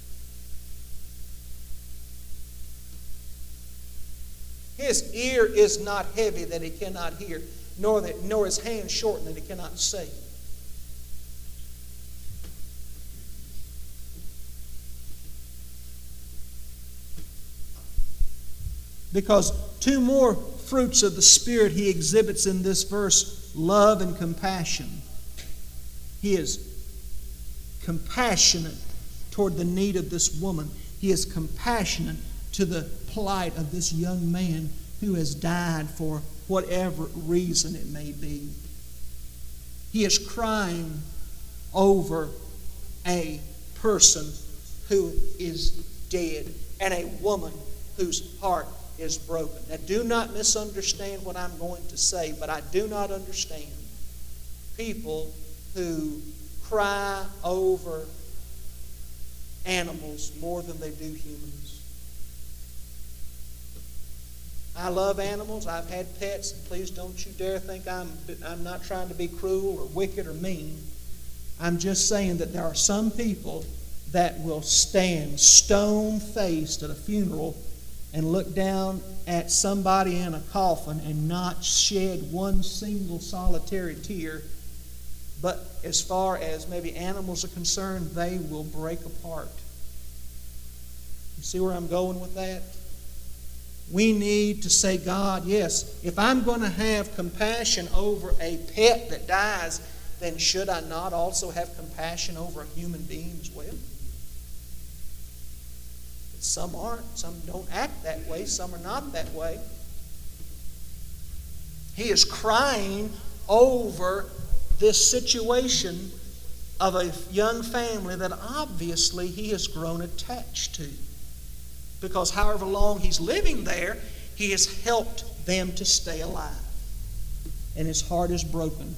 His ear is not heavy that he cannot hear, nor, that, nor his hand shortened that he cannot save. Because two more fruits of the Spirit he exhibits in this verse: love and compassion. He is compassionate toward the need of this woman. He is compassionate to the plight of this young man who has died for whatever reason it may be. He is crying over a person who is dead and a woman whose heart is broken. Now, do not misunderstand what I'm going to say, but I do not understand people who cry over animals more than they do humans. I love animals. I've had pets, and please don't you dare think I'm, I'm not trying to be cruel or wicked or mean. I'm just saying that there are some people that will stand stone-faced at a funeral and look down at somebody in a coffin and not shed one single solitary tear. But as far as maybe animals are concerned, they will break apart. You see where I'm going with that? We need to say, God, yes, if I'm going to have compassion over a pet that dies, then should I not also have compassion over a human being as well? But some aren't. Some don't act that way. Some are not that way. He is crying over this situation of a young family that obviously he has grown attached to. Because however long he's living there, he has helped them to stay alive. And his heart is broken.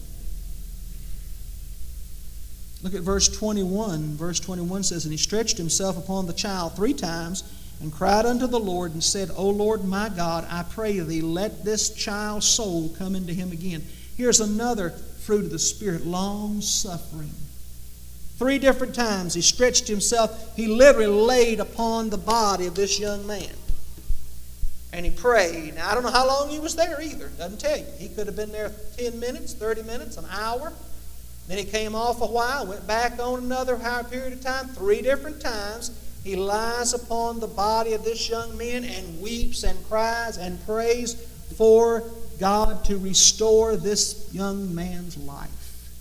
Look at verse twenty-one. Verse twenty-one says, "And he stretched himself upon the child three times, and cried unto the Lord, and said, O Lord my God, I pray thee, let this child's soul come into him again." Here's another fruit of the Spirit, long suffering. Three different times he stretched himself. He literally laid upon the body of this young man. And he prayed. Now, I don't know how long he was there either. It doesn't tell you. He could have been there ten minutes, thirty minutes, an hour. Then he came off a while, went back on another higher period of time. Three different times he lies upon the body of this young man and weeps and cries and prays for God to restore this young man's life.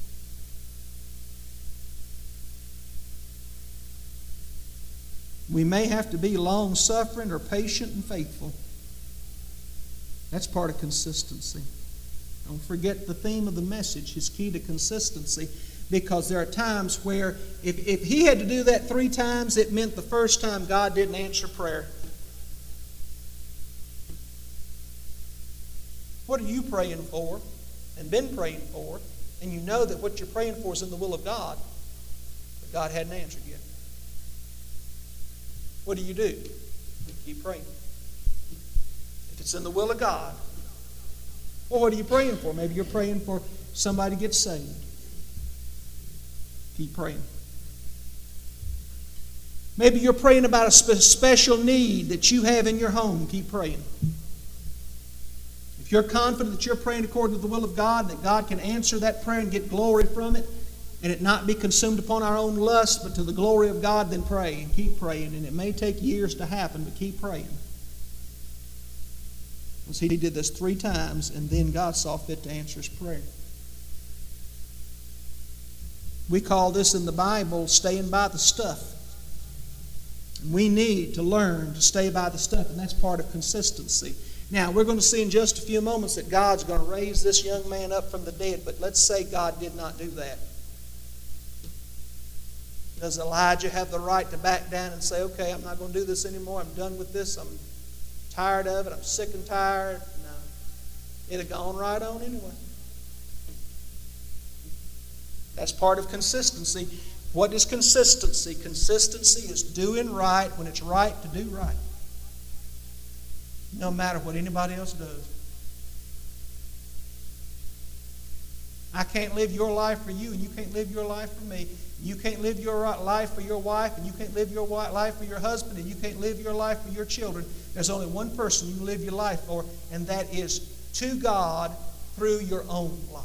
We may have to be long-suffering or patient and faithful. That's part of consistency. Don't forget the theme of the message, his key to consistency, because there are times where if, if he had to do that three times, it meant the first time God didn't answer prayer. What are you praying for and been praying for, and you know that what you're praying for is in the will of God, but God hadn't answered yet? What do you do? Keep praying. If it's in the will of God, well, what are you praying for? Maybe you're praying for somebody to get saved. Keep praying. Maybe you're praying about a spe- special need that you have in your home. Keep praying. If you're confident that you're praying according to the will of God, that God can answer that prayer and get glory from it, and it not be consumed upon our own lust, but to the glory of God, then pray and keep praying. And it may take years to happen, but keep praying. Because he did this three times, and then God saw fit to answer his prayer. We call this in the Bible staying by the stuff. And we need to learn to stay by the stuff, and that's part of consistency. Now, we're going to see in just a few moments that God's going to raise this young man up from the dead, but let's say God did not do that. Does Elijah have the right to back down and say, okay, I'm not going to do this anymore, I'm done with this, I'm tired of it, I'm sick and tired? No. It'd have gone right on anyway. That's part of consistency. What is consistency? Consistency is doing right when it's right to do right, no matter what anybody else does. I can't live your life for you, and you can't live your life for me. You can't live your life for your wife, and you can't live your life for your husband, and you can't live your life for your children. There's only one person you can live your life for, and that is to God through your own life.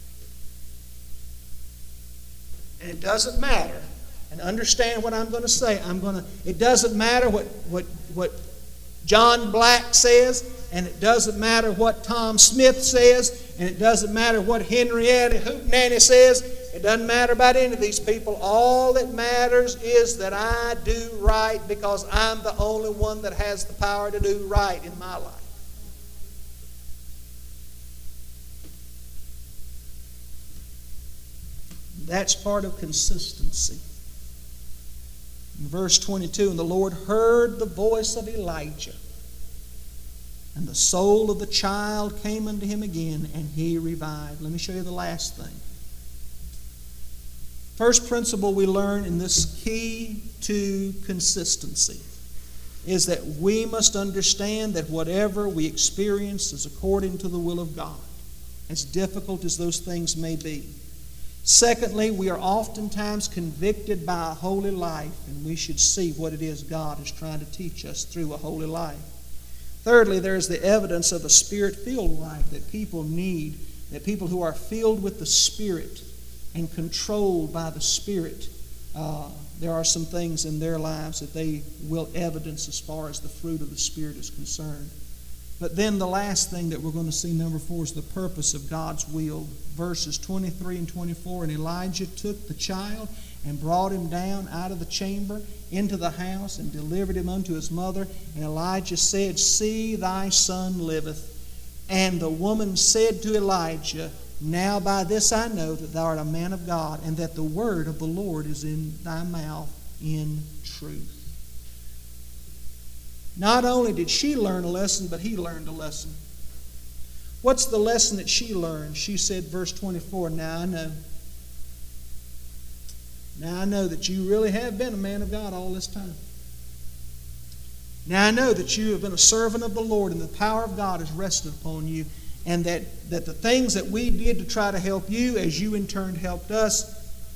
And it doesn't matter, and understand what I'm going to say. I'm going to. It doesn't matter what what what John Black says, and it doesn't matter what Tom Smith says, and it doesn't matter what Henrietta Hootenanny says. It doesn't matter about any of these people. All that matters is that I do right, because I'm the only one that has the power to do right in my life. That's part of consistency. In verse twenty-two, and the Lord heard the voice of Elijah, and the soul of the child came unto him again, and he revived. Let me show you the last thing. First principle we learn in this key to consistency is that we must understand that whatever we experience is according to the will of God, as difficult as those things may be. Secondly, we are oftentimes convicted by a holy life, and we should see what it is God is trying to teach us through a holy life. Thirdly, there is the evidence of a Spirit-filled life that people need, that people who are filled with the Spirit and controlled by the Spirit, uh, there are some things in their lives that they will evidence as far as the fruit of the Spirit is concerned. But then the last thing that we're going to see, number four, is the purpose of God's will. Verses twenty-three and twenty-four, and Elijah took the child and brought him down out of the chamber into the house and delivered him unto his mother. And Elijah said, See, thy son liveth. And the woman said to Elijah, Now by this I know that thou art a man of God, and that the word of the Lord is in thy mouth in truth. Not only did she learn a lesson, but he learned a lesson. What's the lesson that she learned? She said, verse twenty-four, Now I know. Now I know that you really have been a man of God all this time. Now I know that you have been a servant of the Lord, and the power of God has rested upon you, and that, that the things that we did to try to help you, as you in turn helped us,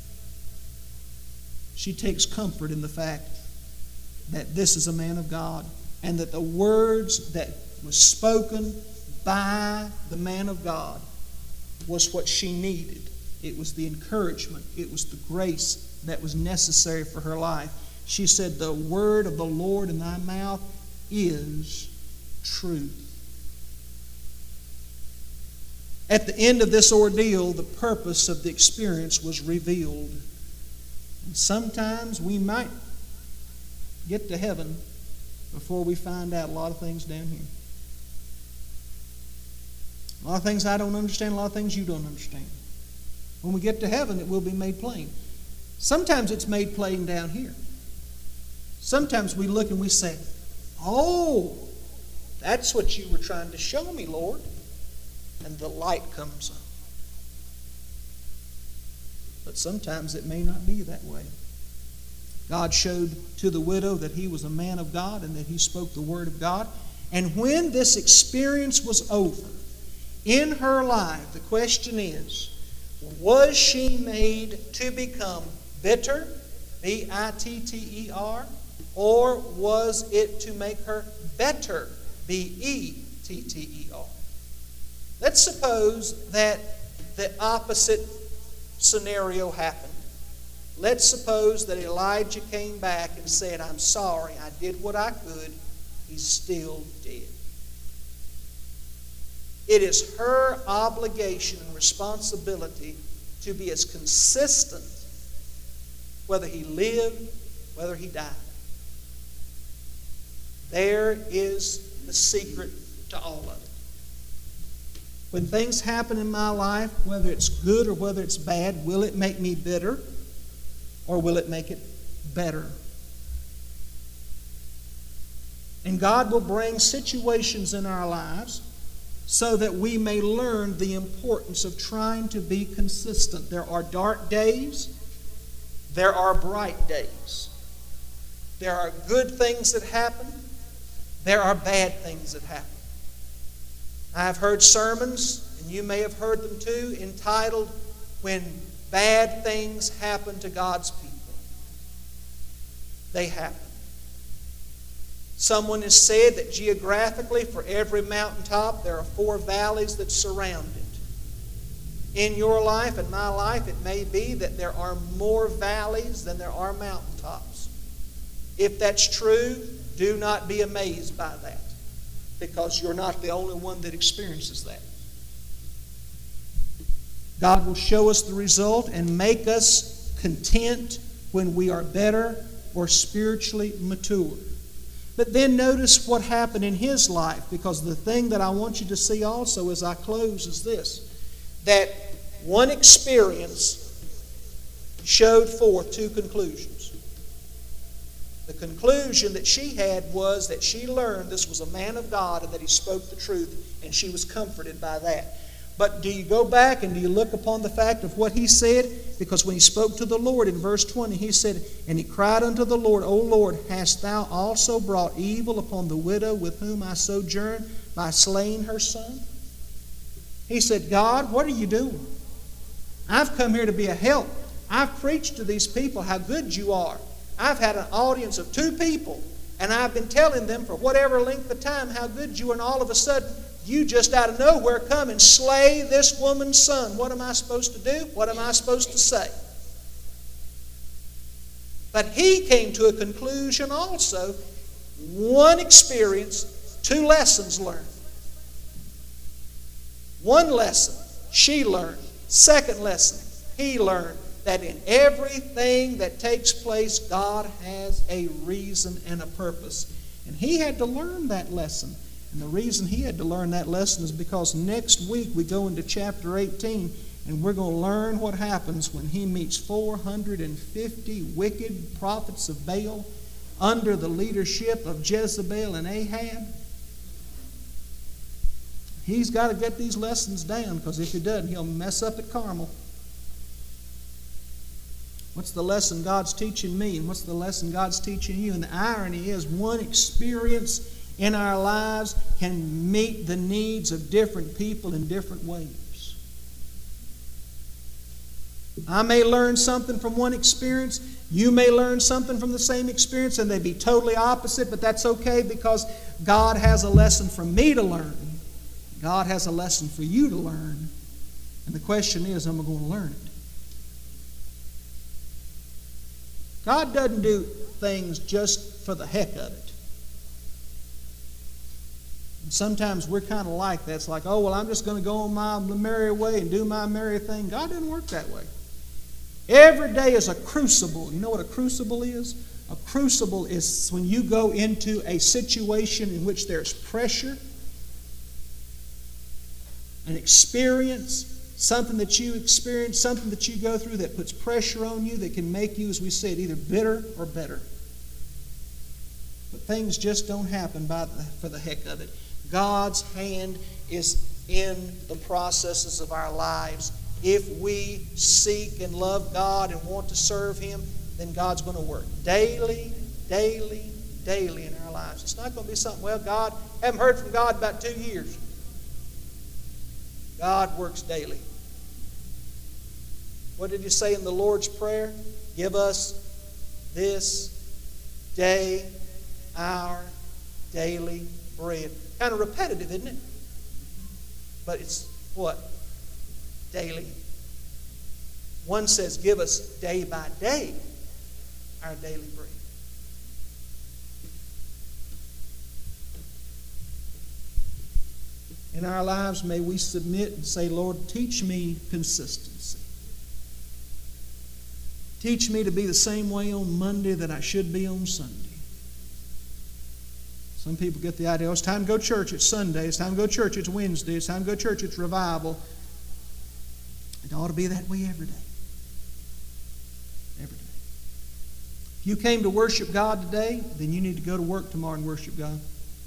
she takes comfort in the fact that this is a man of God, and that the words that was spoken by the man of God was what she needed. It was the encouragement. It was the grace that was necessary for her life. She said, the word of the Lord in thy mouth is truth. At the end of this ordeal, the purpose of the experience was revealed. And sometimes we might get to heaven before we find out a lot of things down here. A lot of things I don't understand, a lot of things you don't understand. When we get to heaven, it will be made plain. Sometimes it's made plain down here. Sometimes we look and we say, oh, that's what you were trying to show me, Lord. And the light comes on. But sometimes it may not be that way. God showed to the widow that he was a man of God and that he spoke the word of God. And when this experience was over in her life, the question is, was she made to become bitter, B I T T E R, or was it to make her better, B E T T E R? Let's suppose that the opposite scenario happened. Let's suppose that Elijah came back and said, I'm sorry, I did what I could. He's still dead. It is her obligation and responsibility to be as consistent whether he lived, whether he died. There is the secret to all of it. When things happen in my life, whether it's good or whether it's bad, will it make me bitter or will it make it better? And God will bring situations in our lives so that we may learn the importance of trying to be consistent. There are dark days. There are bright days. There are good things that happen. There are bad things that happen. I have heard sermons, and you may have heard them too, entitled, When Bad Things Happen to God's People. They happen. Someone has said that geographically, for every mountaintop, there are four valleys that surround it. In your life and my life, it may be that there are more valleys than there are mountaintops. If that's true, do not be amazed by that, because you're not the only one that experiences that. God will show us the result and make us content when we are better or spiritually mature. But then notice what happened in his life, because the thing that I want you to see also as I close is this, that one experience showed forth two conclusions. The conclusion that she had was that she learned this was a man of God and that he spoke the truth, and she was comforted by that. But do you go back and do you look upon the fact of what he said? Because when he spoke to the Lord in verse twenty, he said, And he cried unto the Lord, O Lord, hast thou also brought evil upon the widow with whom I sojourn by slaying her son? He said, God, what are you doing? I've come here to be a help. I've preached to these people how good you are. I've had an audience of two people, and I've been telling them for whatever length of time how good you are, and all of a sudden, you just out of nowhere come and slay this woman's son. What am I supposed to do? What am I supposed to say? But he came to a conclusion also. One experience, two lessons learned. One lesson she learned. Second lesson he learned, that in everything that takes place, God has a reason and a purpose. And he had to learn that lesson. And the reason he had to learn that lesson is because next week we go into chapter eighteen, and we're going to learn what happens when he meets four hundred fifty wicked prophets of Baal under the leadership of Jezebel and Ahab. He's got to get these lessons down, because if he doesn't, he'll mess up at Carmel. What's the lesson God's teaching me, and what's the lesson God's teaching you? And the irony is, one experience in our lives can meet the needs of different people in different ways. I may learn something from one experience. You may learn something from the same experience, and they be totally opposite, but that's okay, because God has a lesson for me to learn. God has a lesson for you to learn. And the question is, am I going to learn it? God doesn't do things just for the heck of it. And sometimes we're kind of like that. It's like, oh, well, I'm just going to go on my merry way and do my merry thing. God doesn't work that way. Every day is a crucible. You know what a crucible is? A crucible is when you go into a situation in which there's pressure, an experience, something that you experience, something that you go through that puts pressure on you, that can make you, as we said, either bitter or better. But things just don't happen by the, for the heck of it. God's hand is in the processes of our lives. If we seek and love God and want to serve Him, then God's going to work daily, daily, daily in our lives. It's not going to be something, well, God, I haven't heard from God about two years. God works daily. What did He say in the Lord's Prayer? Give us this day our daily bread. Kind of repetitive, isn't it? But it's what? Daily. One says, give us day by day our daily bread. In our lives, may we submit and say, Lord, teach me consistency. Teach me to be the same way on Monday that I should be on Sunday. Some people get the idea, oh, it's time to go to church, it's Sunday. It's time to go to church, it's Wednesday. It's time to go to church, it's revival. It ought to be that way every day. Every day. If you came to worship God today, then you need to go to work tomorrow and worship God.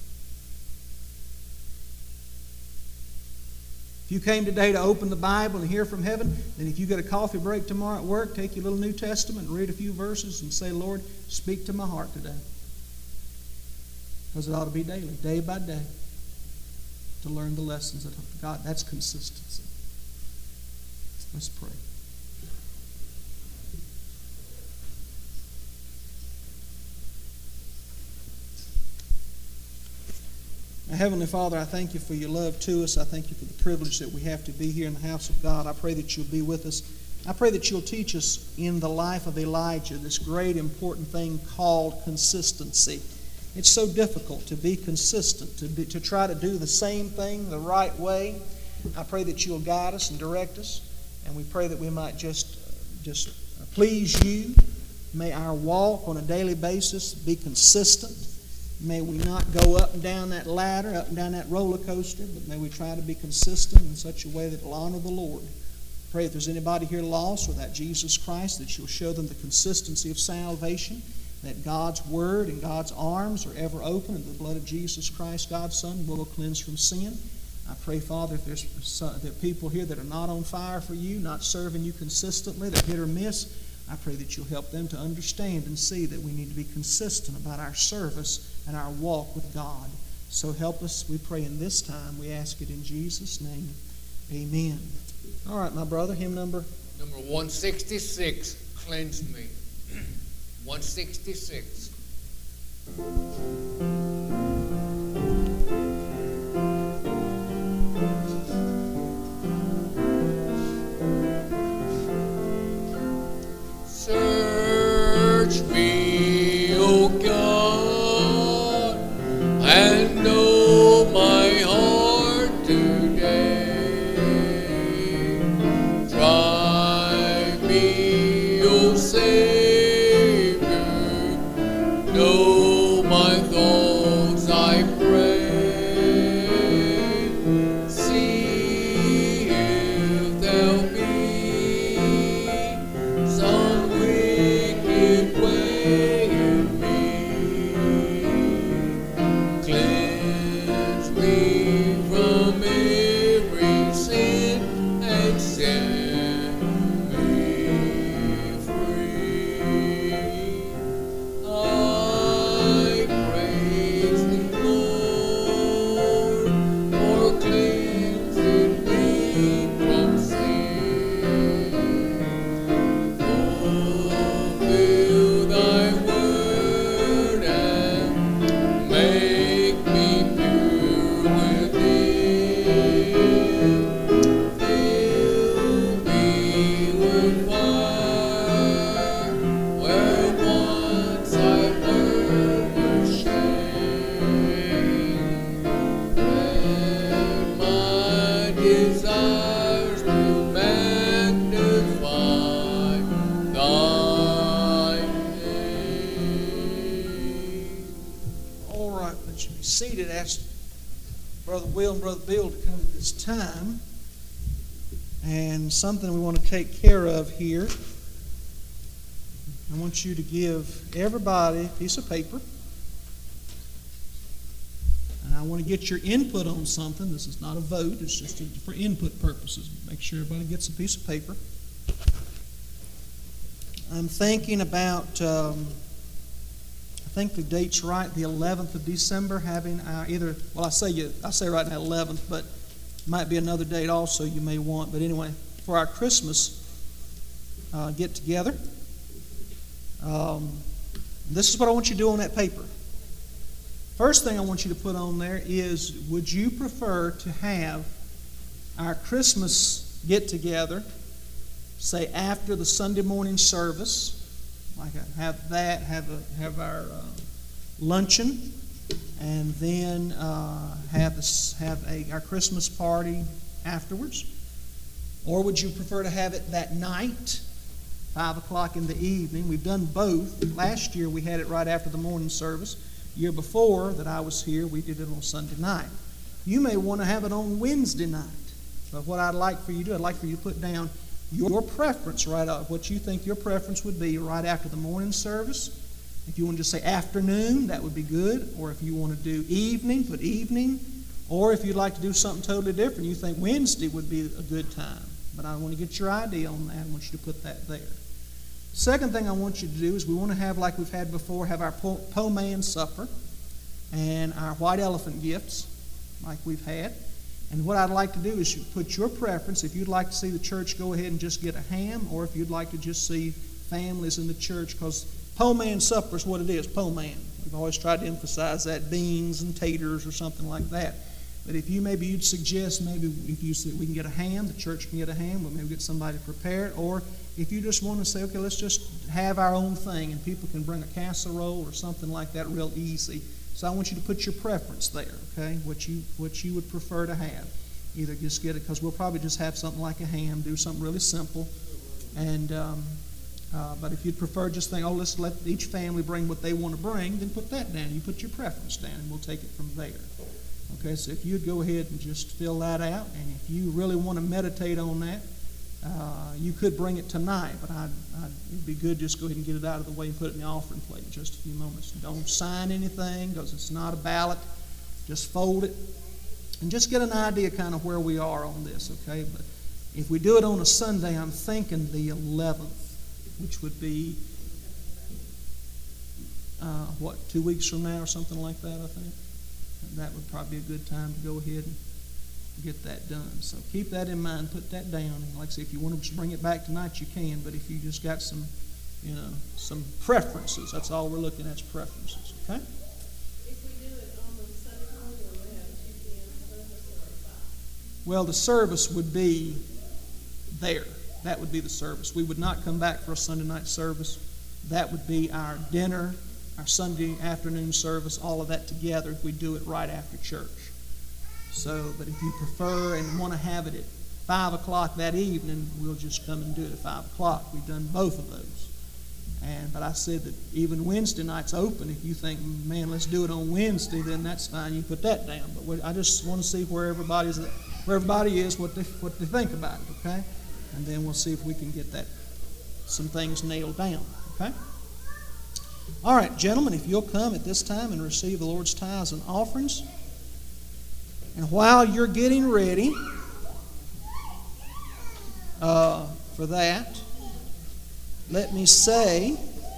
If you came today to open the Bible and hear from heaven, then if you get a coffee break tomorrow at work, take your little New Testament and read a few verses and say, Lord, speak to my heart today. Because it ought to be daily, day by day, to learn the lessons of God. That's consistency. Let's pray. Now, Heavenly Father, I thank you for your love to us. I thank you for the privilege that we have to be here in the house of God. I pray that you'll be with us. I pray that you'll teach us in the life of Elijah this great important thing called consistency. It's so difficult to be consistent, to, be, to try to do the same thing the right way. I pray that you'll guide us and direct us, and we pray that we might just, just please you. May our walk on a daily basis be consistent. May we not go up and down that ladder, up and down that roller coaster, but may we try to be consistent in such a way that will honor the Lord. Pray if there's anybody here lost without Jesus Christ, that you'll show them the consistency of salvation, that God's Word and God's arms are ever open, and the blood of Jesus Christ, God's Son, will cleanse from sin. I pray, Father, if there's there are people here that are not on fire for you, not serving you consistently, they're hit or miss, I pray that you'll help them to understand and see that we need to be consistent about our service and our walk with God. So help us, we pray in this time. We ask it in Jesus' name. Amen. All right, my brother, hymn number? Number one sixty-six, Cleanse Me. one sixty-six. Search me, O God, and know my heart today. Try me, O Savior, know my thoughts. want you to be seated. Ask Brother Will and Brother Bill to come at this time. And something we want to take care of here. I want you to give everybody a piece of paper. And I want to get your input on something. This is not a vote. It's just for input purposes. Make sure everybody gets a piece of paper. I'm thinking about, um, I think the date's right, the eleventh of December, having our either, well, I say you, I say right now eleventh, but might be another date also you may want. But anyway, for our Christmas uh, get together, um, this is what I want you to do on that paper. First thing I want you to put on there is, would you prefer to have our Christmas get together, say after the Sunday morning service, like a, have that, have a, have our uh, luncheon, and then uh, have a, have a our Christmas party afterwards? Or would you prefer to have it that night, five o'clock in the evening? We've done both. Last year we had it right after the morning service. Year before that I was here, we did it on Sunday night. You may want to have it on Wednesday night. But what I'd like for you to do, I'd like for you to put down your preference right up, what you think your preference would be right after the morning service. If you want to just say afternoon, that would be good. Or if you want to do evening, put evening. Or if you'd like to do something totally different, you think Wednesday would be a good time. But I want to get your idea on that. I want you to put that there. Second thing I want you to do is we want to have, like we've had before, have our po, po man supper and our white elephant gifts like we've had. And what I'd like to do is you put your preference, if you'd like to see the church go ahead and just get a ham, or if you'd like to just see families in the church, because po man supper is what it is, po man. We've always tried to emphasize that, beans and taters or something like that. But if you maybe you'd suggest maybe if you said we can get a ham, the church can get a ham, we'll maybe get somebody to prepare it, or if you just want to say, okay, let's just have our own thing, and people can bring a casserole or something like that real easy. So I want you to put your preference there, okay, what you what you would prefer to have. Either just get it, because we'll probably just have something like a ham, do something really simple. And um, uh, but if you'd prefer just think, oh, let's let each family bring what they want to bring, then put that down. You put your preference down, and we'll take it from there. Okay, so if you'd go ahead and just fill that out, and if you really want to meditate on that, uh, you could bring it tonight, but I'd, I'd, it'd be good just go ahead and get it out of the way and put it in the offering plate in just a few moments. Don't sign anything, because it's not a ballot. Just fold it, and just get an idea kind of where we are on this, okay? But if we do it on a Sunday, I'm thinking the eleventh, which would be, uh, what, two weeks from now or something like that, I think. That would probably be a good time to go ahead and get that done. So keep that in mind, put that down. And like I say, if you want to just bring it back tonight, you can. But if you just got some, you know, some preferences, that's all we're looking at is preferences, okay? If we do it on the Sunday morning, we'll have a two p m service or a five. Well, the service would be there. That would be the service. We would not come back for a Sunday night service. That would be our dinner, our Sunday afternoon service, all of that together if we do it right after church. So, but if you prefer and want to have it at five o'clock that evening, we'll just come and do it at five o'clock. We've done both of those. And but I said that even Wednesday night's open. If you think, man, let's do it on Wednesday, then that's fine. You put that down. But we, I just want to see where everybody's where everybody is, what they what they think about it, okay? And then we'll see if we can get that some things nailed down, okay? All right, gentlemen, if you'll come at this time and receive the Lord's tithes and offerings. And while you're getting ready uh, for that, let me say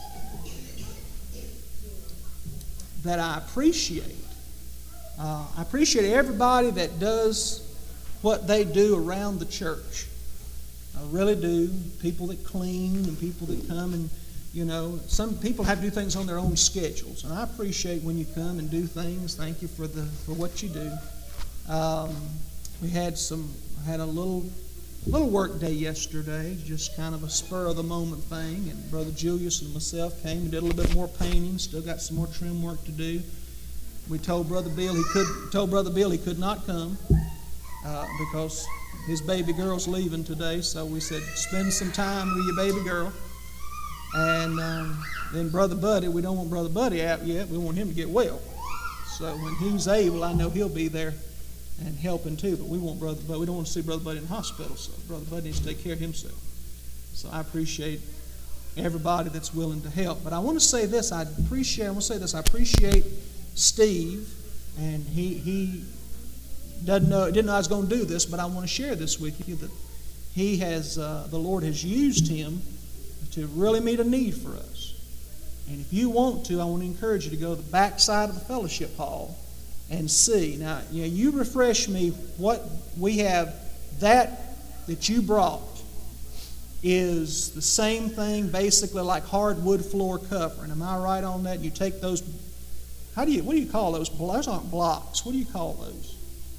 that I appreciate, uh, I appreciate everybody that does what they do around the church. I really do. People that clean and people that come and, you know, some people have to do things on their own schedules. And I appreciate when you come and do things. Thank you for the for what you do. Um, we had some, had a little little work day yesterday, just kind of a spur of the moment thing, and Brother Julius and myself came and did a little bit more painting. Still got some more trim work to do. We told Brother Bill he could told Brother Bill he could not come uh, because his baby girl's leaving today. So we said spend some time with your baby girl. And um, then Brother Buddy, we don't want Brother Buddy out yet. We want him to get well. So when he's able, I know he'll be there and helping too. But we want Brother Bud. We don't want to see Brother Bud in the hospital, so Brother Bud needs to take care of himself. So I appreciate everybody that's willing to help. But I want to say this. I appreciate. I want to say this. I appreciate Steve, and he he doesn't know didn't know I was going to do this, but I want to share this with you that he has uh, the Lord has used him to really meet a need for us. And if you want to, I want to encourage you to go to the back side of the fellowship hall and see. Now, you know, you refresh me what we have. That that you brought is the same thing, basically like hardwood floor covering. Am I right on that? You take those. How do you? What do you call those? Those aren't blocks. What do you call those?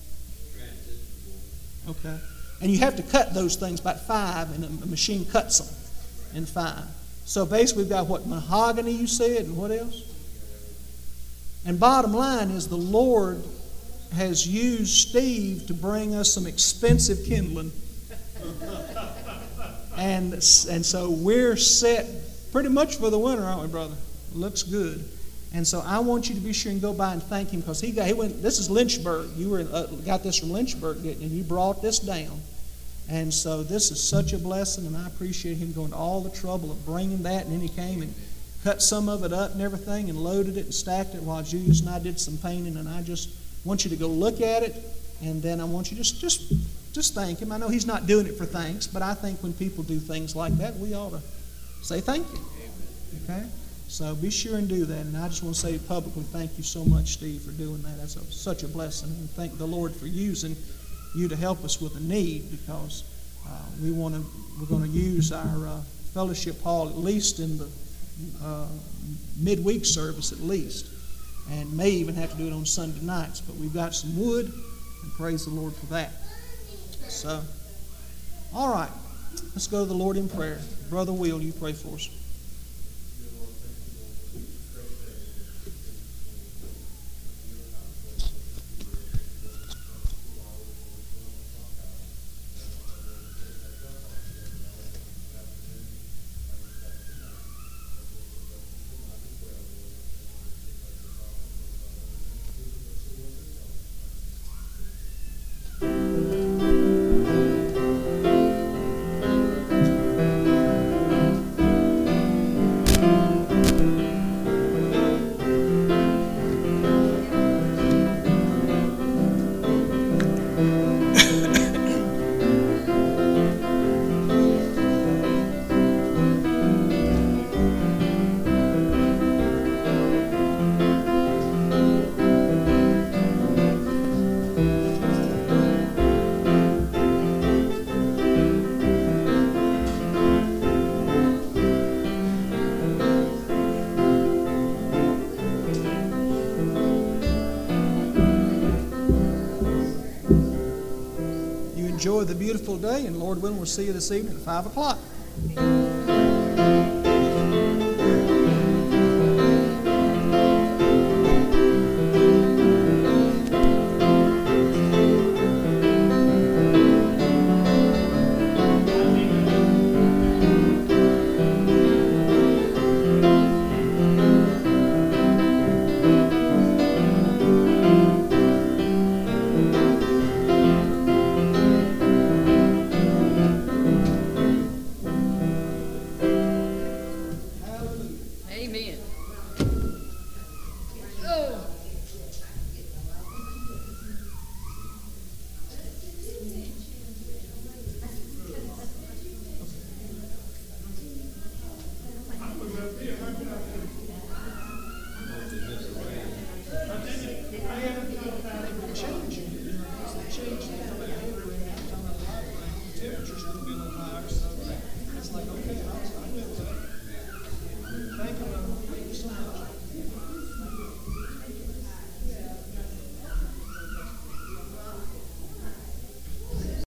Okay. And you have to cut those things about five, and a machine cuts them in five. So basically, we've got what, mahogany, you said, and what else? And bottom line is the Lord has used Steve to bring us some expensive kindling. and, and so we're set pretty much for the winter, aren't we, brother? Looks good. And so I want you to be sure and go by and thank him, because he got he went. This is Lynchburg. You were uh, got this from Lynchburg, didn't you? You brought this down. And so this is such a blessing, and I appreciate him going to all the trouble of bringing that. And then he came and cut some of it up and everything and loaded it and stacked it while Julius and I did some painting. And I just want you to go look at it, and then I want you to just, just, just thank him. I know he's not doing it for thanks, but I think when people do things like that, we ought to say thank you. Okay? So be sure and do that. And I just want to say publicly thank you so much, Steve, for doing that. That's a, such a blessing. And thank the Lord for using you to help us with a need, because uh, we want to. We're going to use our uh, fellowship hall at least in the uh, midweek service at least, and may even have to do it on Sunday nights. But we've got some wood, and praise the Lord for that. So, all right, let's go to the Lord in prayer. Brother Will, you pray for us. Enjoy the beautiful day, and Lord willing, we'll see you this evening at five o'clock.